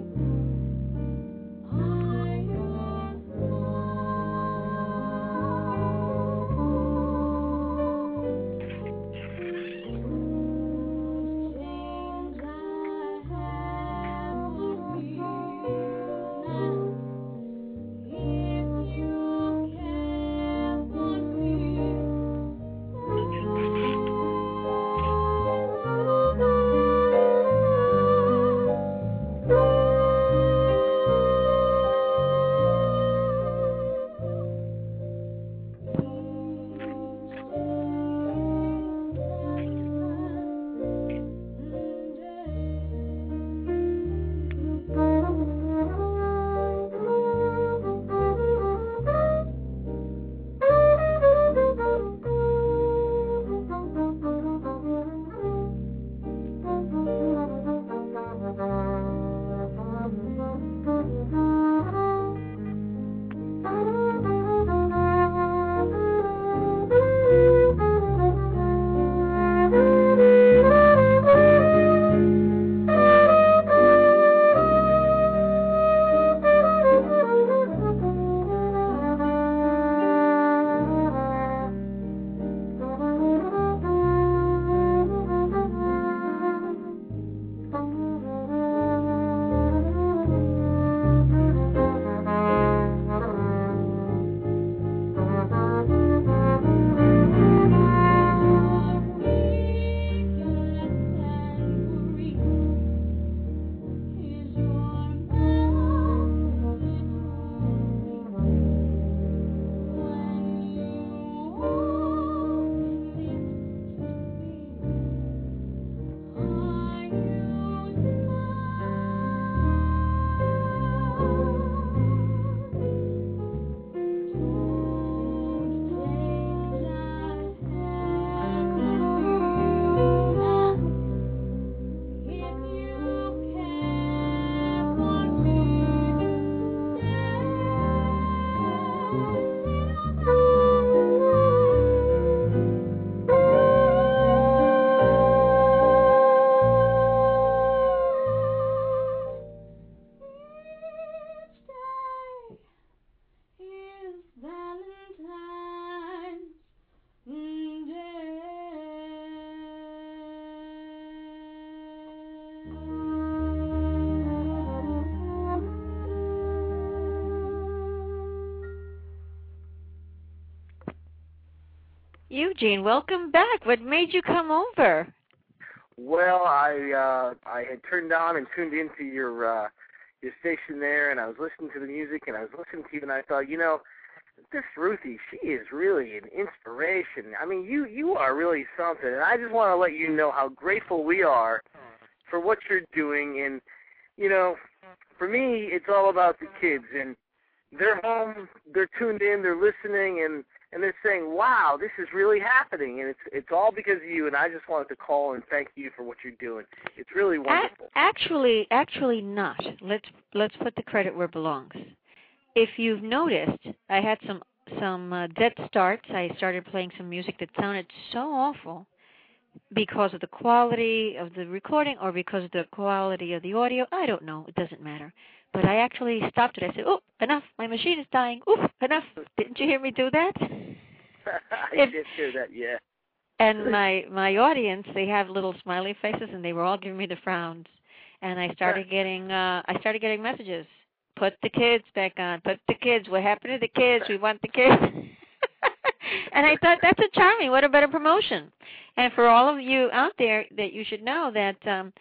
Eugene, welcome back. What made you come over? Well, I had turned on and tuned into your station there, and I was listening to the music, and I was listening to you, and I thought, this Ruthie, she is really an inspiration. I mean, you are really something, and I just want to let you know how grateful we are for what you're doing. And, for me, it's all about the kids, and they're home, they're tuned in, they're listening, and they're saying, wow, this is really happening, and it's all because of you, and I just wanted to call and thank you for what you're doing. It's really wonderful. Actually not. Let's put the credit where it belongs. If you've noticed, I had some dead starts. I started playing some music that sounded so awful because of the quality of the recording or because of the quality of the audio. I don't know. It doesn't matter. But I actually stopped it. I said, oh, enough. My machine is dying. Ooh, enough. Didn't you hear me do that? I did hear that, yeah. And my audience, they have little smiley faces, and they were all giving me the frowns. And I started getting messages. Put the kids back on. Put the kids. What happened to the kids? We want the kids. And I thought, that's a charming. What a better promotion. And for all of you out there, that you should know that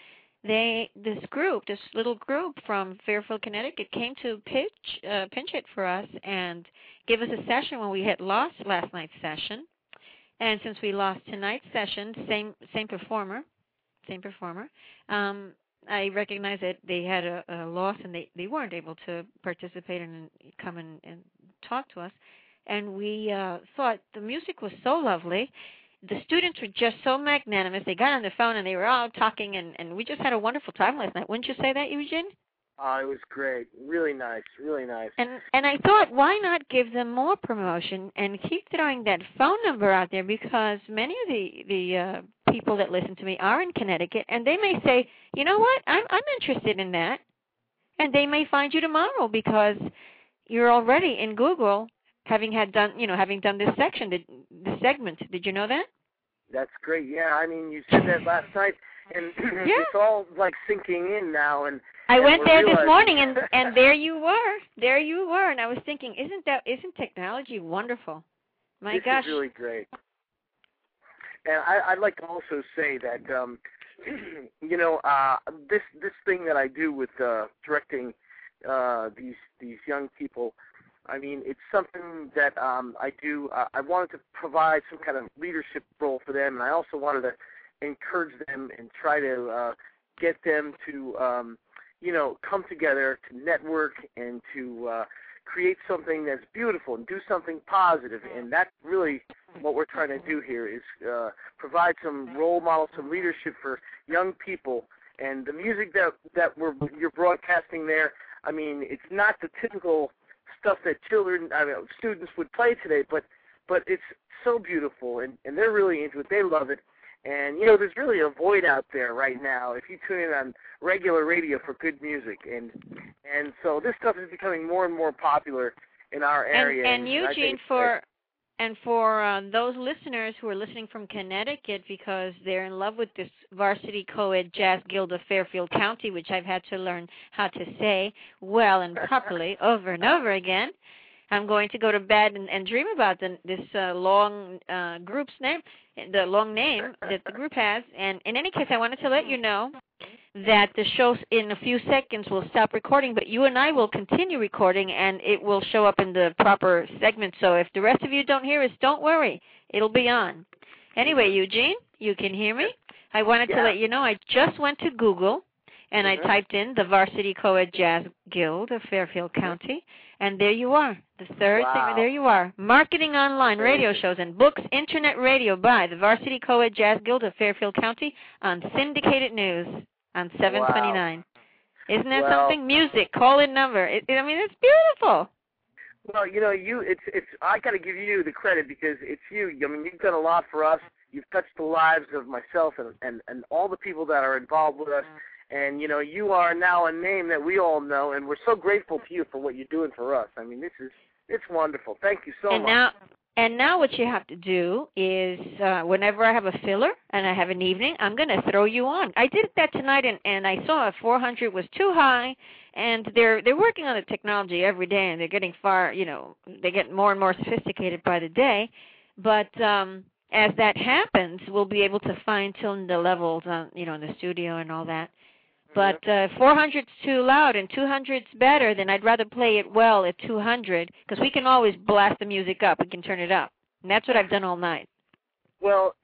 this little group from Fairfield, Connecticut, came to pinch it for us and give us a session when we had lost last night's session. And since we lost tonight's session, same performer. I recognize that they had a loss and they weren't able to participate and come and talk to us. And we thought the music was so lovely. The students were just so magnanimous. They got on the phone and they were all talking, and we just had a wonderful time last night. Wouldn't you say that, Eugene? It was great. Really nice, really nice. And I thought, why not give them more promotion and keep throwing that phone number out there, because many of the people that listen to me are in Connecticut, and they may say, you know what, I'm interested in that. And they may find you tomorrow because you're already in Google, having done this section, this segment. Did you know that? That's great. Yeah, I mean, you said that last night, and it's all like sinking in now. And I went there this morning, and there you were, and I was thinking, isn't technology wonderful? My gosh, this is really great. And I'd like to also say that this thing that I do with directing these young people, I mean, it's something that I do. I wanted to provide some kind of leadership role for them, and I also wanted to encourage them and try to get them to, come together to network and to create something that's beautiful and do something positive. And that's really what we're trying to do here is provide some role models, some leadership for young people. And the music that you're broadcasting there, I mean, it's not the typical stuff that students would play today, but it's so beautiful, and they're really into it. They love it. And, there's really a void out there right now if you tune in on regular radio for good music. And so this stuff is becoming more and more popular in our area. And Eugene, for those listeners who are listening from Connecticut because they're in love with this Varsity Co-Ed Jazz Guild of Fairfield County, which I've had to learn how to say well and properly over and over again, I'm going to go to bed and dream about this long group's name, the long name that the group has. And in any case, I wanted to let you know that the show in a few seconds will stop recording, but you and I will continue recording, and it will show up in the proper segment. So if the rest of you don't hear us, don't worry. It'll be on. Anyway, Eugene, you can hear me. I wanted to let you know I just went to Google, and I typed in the Varsity Co-Ed Jazz Guild of Fairfield County, and there you are. The third thing, there you are. Marketing online, radio shows, and books, internet radio by the Varsity Co-Ed Jazz Guild of Fairfield County on syndicated news on 729. Wow. Isn't that something? Music, call-in number. It's beautiful. Well, I got to give you the credit because it's you. I mean, you've done a lot for us. You've touched the lives of myself and all the people that are involved with us. And, you are now a name that we all know, and we're so grateful to you for what you're doing for us. I mean, it's wonderful. Thank you so much. And now what you have to do is whenever I have a filler and I have an evening, I'm going to throw you on. I did that tonight, and I saw 400 was too high, and they're working on the technology every day, and they're getting they get more and more sophisticated by the day. But as that happens, we'll be able to fine-tune the levels on, in the studio and all that. But 400's too loud and 200's better. Then I'd rather play it well at 200 because we can always blast the music up. We can turn it up, and that's what I've done all night. Well,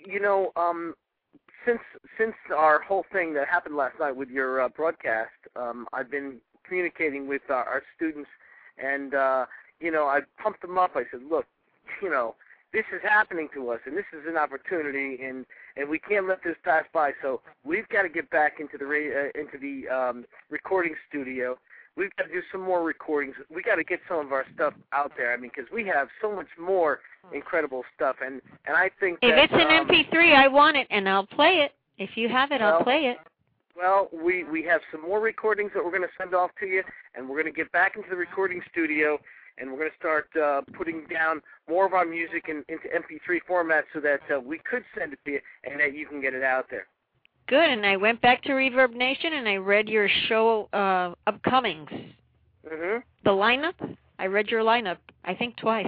since our whole thing that happened last night with your broadcast, I've been communicating with our students, and I pumped them up. I said, look, this is happening to us, and this is an opportunity, and we can't let this pass by. So we've got to get back into the recording studio. We've got to do some more recordings. We got to get some of our stuff out there. I mean, because we have so much more incredible stuff, and I think if that, it's an MP3, I want it, and I'll play it. If you have it, I'll play it. Well, we have some more recordings that we're going to send off to you, and we're going to get back into the recording studio, and we're going to start putting down more of our music into MP3 format so that we could send it to you and that you can get it out there. Good, and I went back to Reverb Nation and I read your show upcomings. Mm-hmm. The lineup? I read your lineup, I think twice.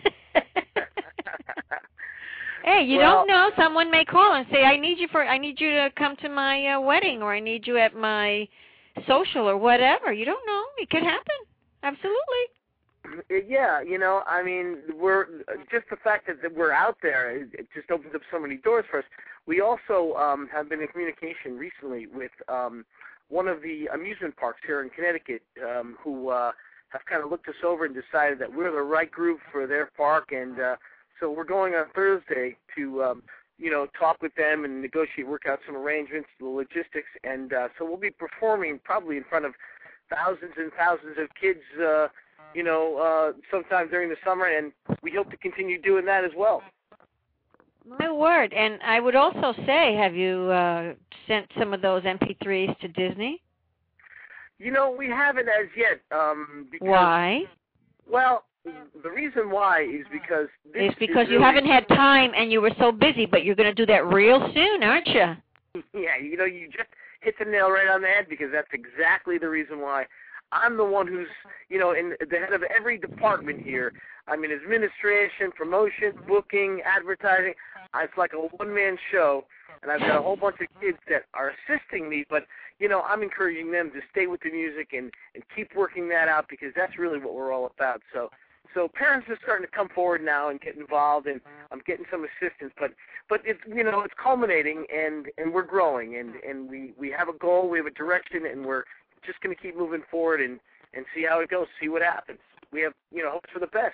Hey, you don't know. Someone may call and say, I need you to come to my wedding, or I need you at my social, or whatever. You don't know. It could happen. Absolutely. Yeah, I mean, we're just the fact that we're out there, it just opens up so many doors for us. We also have been in communication recently with one of the amusement parks here in Connecticut who have kind of looked us over and decided that we're the right group for their park, and so we're going on Thursday to, talk with them and negotiate, work out some arrangements, the logistics, and so we'll be performing probably in front of thousands and thousands of kids, sometime during the summer, and we hope to continue doing that as well. My word. And I would also say, have you sent some of those MP3s to Disney? We haven't as yet. Because, why? Well, the reason why is because... It's because you haven't had time and you were so busy, but you're going to do that real soon, aren't you? Yeah, you just hit the nail right on the head, because that's exactly the reason why. I'm the one who's, in the head of every department here. I mean, administration, promotion, booking, advertising. It's like a one-man show, and I've got a whole bunch of kids that are assisting me, but, I'm encouraging them to stay with the music and keep working that out, because that's really what we're all about. So parents are starting to come forward now and get involved, and I'm getting some assistance, but it's, it's culminating, and we're growing, and we have a goal, we have a direction, and we're just going to keep moving forward and see how it goes, see what happens. We have, hopes for the best.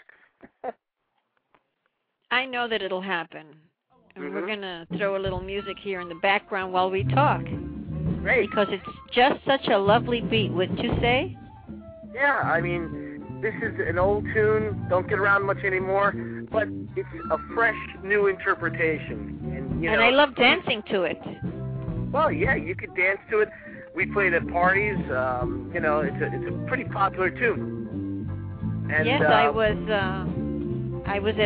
I know that it'll happen. And we're going to throw a little music here in the background while we talk. Great. Because it's just such a lovely beat, wouldn't you say? Yeah, I mean, this is an old tune, don't get around much anymore, but it's a fresh, new interpretation. And I love dancing to it. Well, yeah, you could dance to it. We play it at parties. It's a pretty popular tune. And, yes, I was at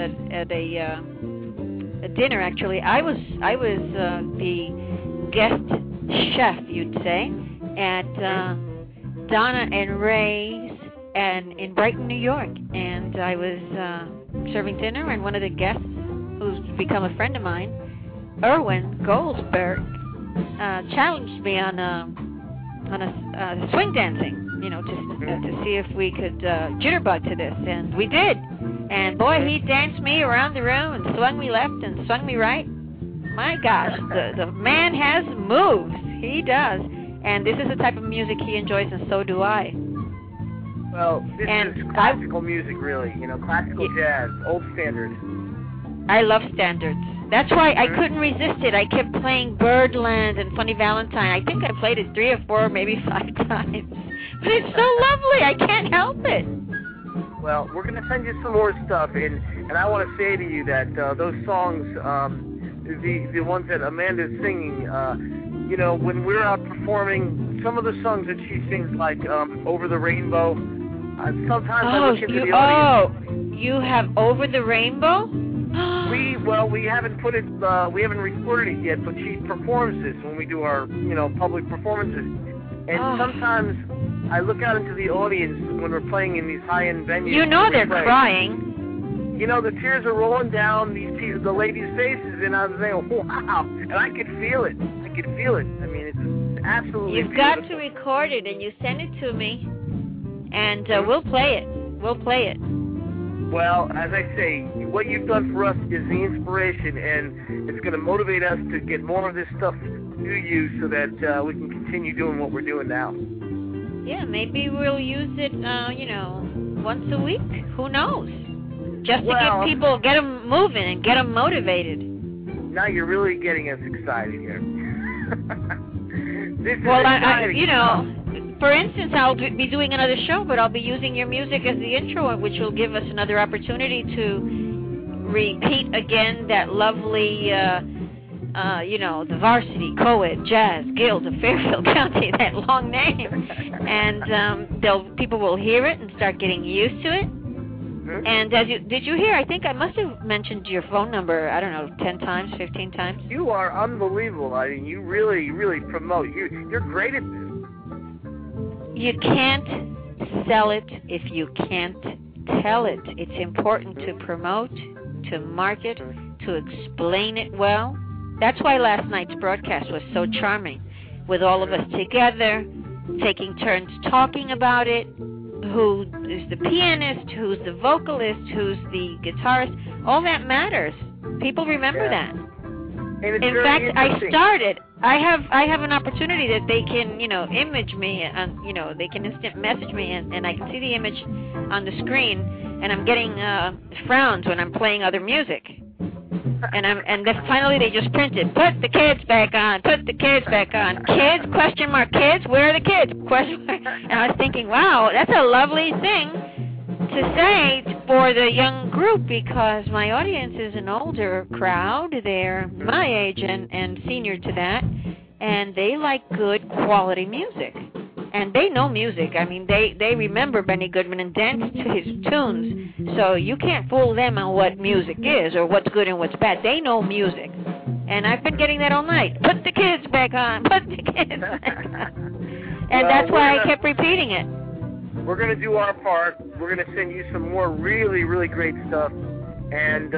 a dinner, actually. I was the guest chef, you'd say, at Donna and Ray's in Brighton, New York, and I was serving dinner, and one of the guests, who's become a friend of mine, Erwin Goldsberg, challenged me on swing dancing, to see if we could jitterbug to this, and we did. And boy, he danced me around the room and swung me left and swung me right. My gosh, the man has moves. He does. And this is the type of music he enjoys, and so do I. Well, this is classical music, really. Classical jazz, old standards. I love standards. That's why I couldn't resist it. I kept playing Birdland and Funny Valentine. I think I played it 3 or 4, maybe 5 times. But it's so lovely. I can't help it. Well, we're going to send you some more stuff, and I want to say to you that those songs, the ones that Amanda's singing, when we're out performing, some of the songs that she sings, like Over the Rainbow, sometimes I look into the audience. Oh, you have Over the Rainbow? We haven't put it, we haven't recorded it yet, but she performs this when we do our, public performances. And sometimes I look out into the audience when we're playing in these high-end venues. They're crying. the tears are rolling down the ladies' faces, and I'm saying, wow, and I could feel it. I mean, it's absolutely You've beautiful. got to record it, and you send it to me, and we'll play it. Well, as I say, what you've done for us is the inspiration, and it's going to motivate us to get more of this stuff to you so that we can continue doing what we're doing now. Yeah, maybe we'll use it, once a week. Who knows? Just to get people, get them moving and get them motivated. Now you're really getting us excited here. This is Well, exciting. For instance, I'll be doing another show, but I'll be using your music as the intro, which will give us another opportunity to repeat again that lovely, the Varsity Co-ed Jazz Guild of Fairfield County, that long name. And people will hear it and start getting used to it. Mm-hmm. And did you hear? I think I must have mentioned your phone number, 10 times, 15 times. You are unbelievable. I mean, you really, really promote. You're great at this. You can't sell it if you can't tell it. It's important to promote, to market, to explain it well. That's why last night's broadcast was so charming, with all of us together, taking turns talking about it, who is the pianist, who's the vocalist, who's the guitarist. All that matters. People remember that. In fact, I have an opportunity that they can, image me, and they can instant message me, and I can see the image on the screen, and I'm getting frowns when I'm playing other music. And then finally they just printed, put the kids back on, put the kids back on. Kids, question mark, kids, where are the kids? Question mark. And I was thinking, wow, that's a lovely thing to say for the young group, because my audience is an older crowd. They're my age and senior to that, and they like good quality music. And they know music. I mean, they remember Benny Goodman and dance to his tunes. So you can't fool them on what music is or what's good and what's bad. They know music. And I've been getting that all night. Put the kids back on. Put the kids back on. And that's why I kept repeating it. We're going to do our part. We're going to send you some more really, really great stuff. And,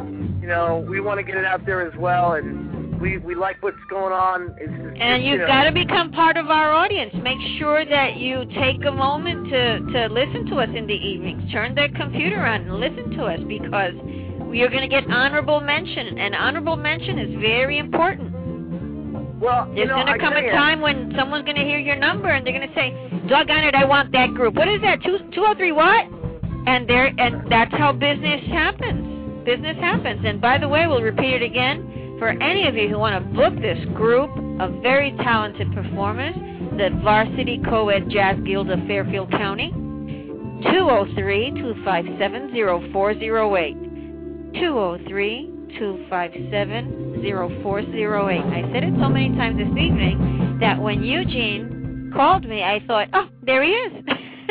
we want to get it out there as well. And we like what's going on. And you've got to become part of our audience. Make sure that you take a moment to listen to us in the evenings. Turn that computer on and listen to us, because you're going to get honorable mention. And honorable mention is very important. Well, there's going to come a time when someone's going to hear your number and they're going to say, doggone it, I want that group. What is that, 203 what? And that's how business happens. Business happens. And by the way, we'll repeat it again. For any of you who want to book this group of very talented performers, the Varsity Co-ed Jazz Guild of Fairfield County, 203-257-0408. 203-257-0408. I said it so many times this evening that when Eugene called me, I thought, oh, there he is.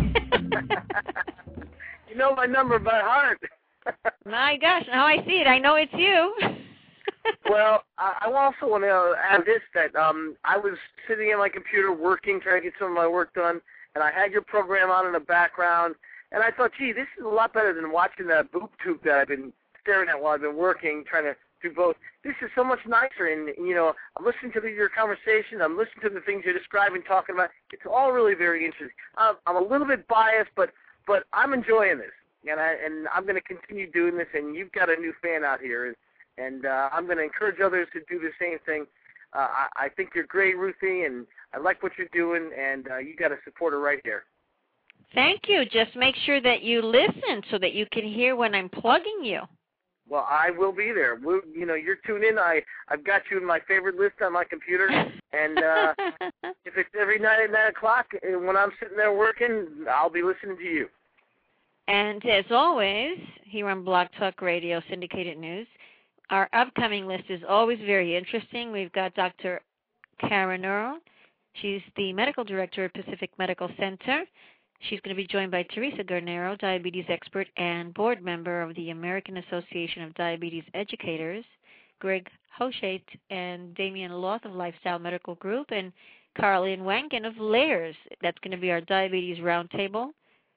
You know my number by heart. My gosh, now I see it. I know it's you. Well, I also want to add this, that I was sitting at my computer working, trying to get some of my work done, and I had your program on in the background, and I thought, gee, this is a lot better than watching that boob tube that I've been staring at while I've been working, trying to do both. This is so much nicer, and, I'm listening to your conversation, I'm listening to the things you're describing, talking about. It's all really very interesting. I'm a little bit biased, but I'm enjoying this, and I'm going to continue doing this, and you've got a new fan out here, and I'm going to encourage others to do the same thing. I think you're great, Ruthie, and I like what you're doing, and you got a supporter right here. Thank you. Just make sure that you listen so that you can hear when I'm plugging you. Well, I will be there. You're tuned in. I've got you in my favorite list on my computer, and if it's every night at 9 o'clock, when I'm sitting there working, I'll be listening to you. And as always, here on Blog Talk Radio, Syndicated News, our upcoming list is always very interesting. We've got Dr. Karen Earl. She's the medical director at Pacific Medical Center. She's going to be joined by Teresa Garnero, diabetes expert and board member of the American Association of Diabetes Educators, Greg Hochet and Damian Loth of Lifestyle Medical Group, and Carlin Wangen of Layers. That's going to be our diabetes roundtable.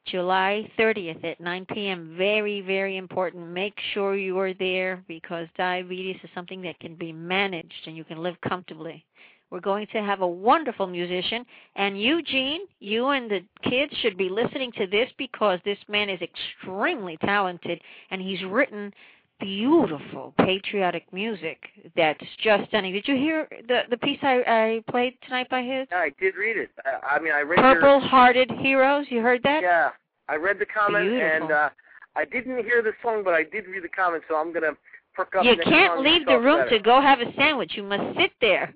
July 30th at 9 p.m. Very, very important. Make sure you are there because diabetes is something that can be managed and you can live comfortably. We're going to have a wonderful musician. And Eugene, you and the kids should be listening to this because this man is extremely talented and he's written beautiful patriotic music that's just stunning. Did you hear the piece I played tonight by his? Yeah, I did read it. I read Purple-Hearted Heroes. You heard that? Yeah, I read the comment, Beautiful. and I didn't hear the song, but I did read the comment, so I'm going to perk up. You can't leave the room to go have a sandwich. You must sit there.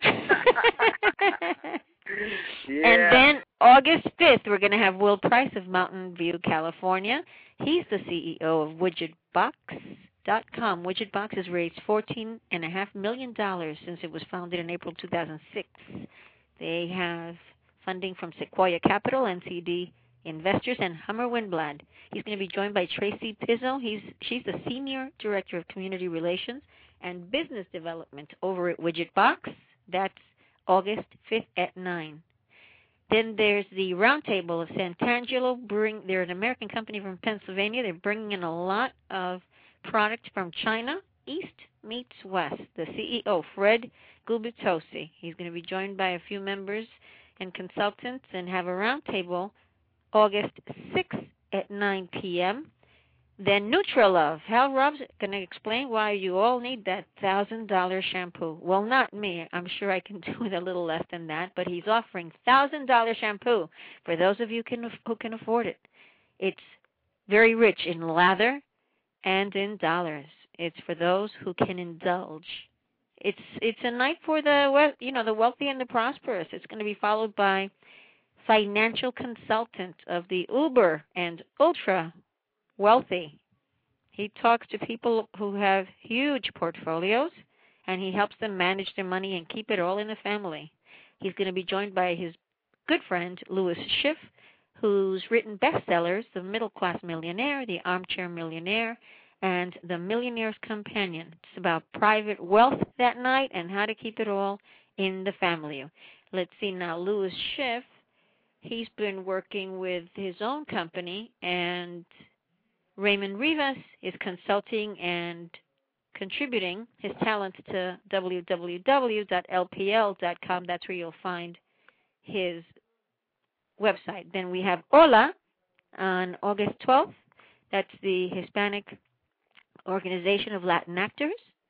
Yeah. And then August 5th, we're going to have Will Price of Mountain View, California. He's the CEO of WidgetBox.com. WidgetBox has raised $14.5 million since it was founded in April 2006. They have funding from Sequoia Capital, NCD Investors, and Hummer Windblad. He's going to be joined by Tracy Pizzo. She's the Senior Director of Community Relations and Business Development over at WidgetBox. That's August 5th at 9. Then there's the Roundtable of Santangelo. They're an American company from Pennsylvania. They're bringing in a lot of product from China. East meets West. The CEO, Fred Gubitosi. He's going to be joined by a few members and consultants and have a roundtable August 6th at 9 p.m. Then Nutrilove. Hal Rubb's going to explain why you all need that $1,000 shampoo. Well, not me. I'm sure I can do with a little less than that, but he's offering $1,000 shampoo for those of you who can afford it. It's very rich in lather and in dollars. It's for those who can indulge. It's a night for the wealthy and the prosperous. It's going to be followed by financial consultant of the uber and ultra wealthy. He talks to people who have huge portfolios, and he helps them manage their money and keep it all in the family. He's going to be joined by his good friend, Louis Schiff, who's written bestsellers, The Middle Class Millionaire, The Armchair Millionaire, and The Millionaire's Companion. It's about private wealth that night and how to keep it all in the family. Let's see now, Louis Schiff, he's been working with his own company, and Raymond Rivas is consulting and contributing his talents to www.lpl.com. That's where you'll find his website. Then we have Hola on August 12th. That's the Hispanic Organization of Latin Actors.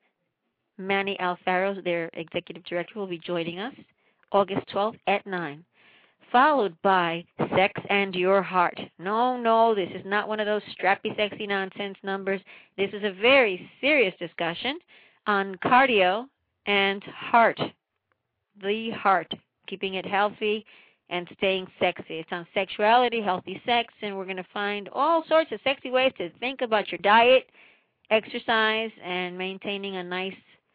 Manny Alfaro, their executive director, will be joining us August 12th at 9. Followed by Sex and Your Heart. No, this is not one of those strappy, sexy nonsense numbers. This is a very serious discussion on cardio and heart. The heart, keeping it healthy and staying sexy. It's on sexuality, healthy sex, and we're going to find all sorts of sexy ways to think about your diet, exercise, and maintaining a nice,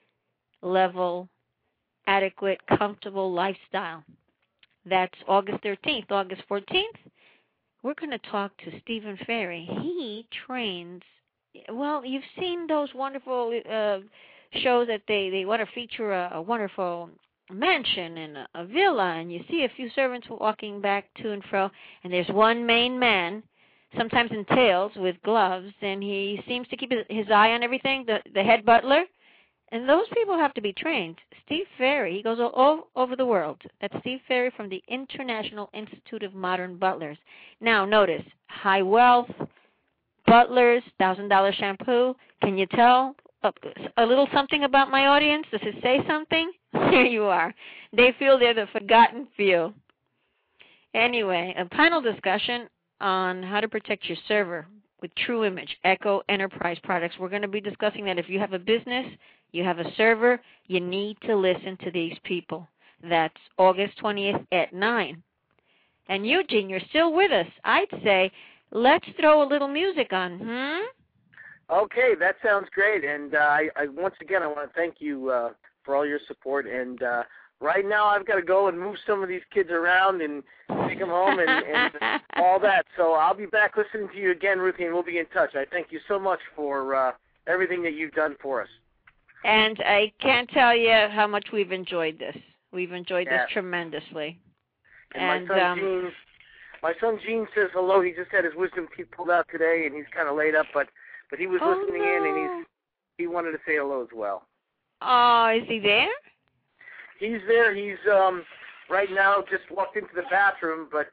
level, adequate, comfortable lifestyle. That's August 13th. August 14th, we're going to talk to Stephen Ferry. He trains, well, you've seen those wonderful shows that they want to feature a wonderful mansion and a villa, and you see a few servants walking back to and fro, and there's one main man, sometimes in tails with gloves, and he seems to keep his eye on everything, the head butler. And those people have to be trained. Steve Ferry, he goes all over the world. That's Steve Ferry from the International Institute of Modern Butlers. Now, notice, high wealth, butlers, $1,000 shampoo. Can you tell a little something about my audience? Does it say something? There you are. They feel they're the forgotten few. Anyway, a panel discussion on how to protect your server with True Image, Echo Enterprise products. We're going to be discussing that if you have a business, you have a server, you need to listen to these people. That's August 20th at 9. And Eugene, you're still with us. I'd say let's throw a little music on, Okay, that sounds great. And I once again, I want to thank you for all your support. And right now I've got to go and move some of these kids around and take them home and all that. So I'll be back listening to you again, Ruthie, and we'll be in touch. I thank you so much for everything that you've done for us. And I can't tell you how much we've enjoyed this. We've enjoyed this tremendously. And my son Gene, My son Gene says hello. He just had his wisdom teeth pulled out today, and he's kind of laid up, but he was listening in, and he wanted to say hello as well. Oh, is he there? He's there. He's right now just walked into the bathroom, but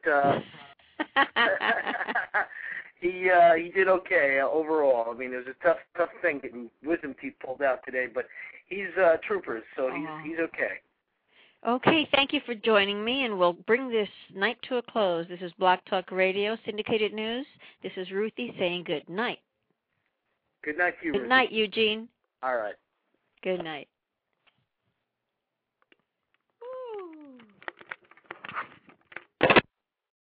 he did okay overall. I mean, it was a tough thing getting wisdom teeth pulled out today, but he's troopers, so he's okay. Okay, thank you for joining me, and we'll bring this night to a close. This is Blog Talk Radio, Syndicated News. This is Ruthie saying good night. Good night to you, Ruthie. Good night, Eugene. All right. Good night.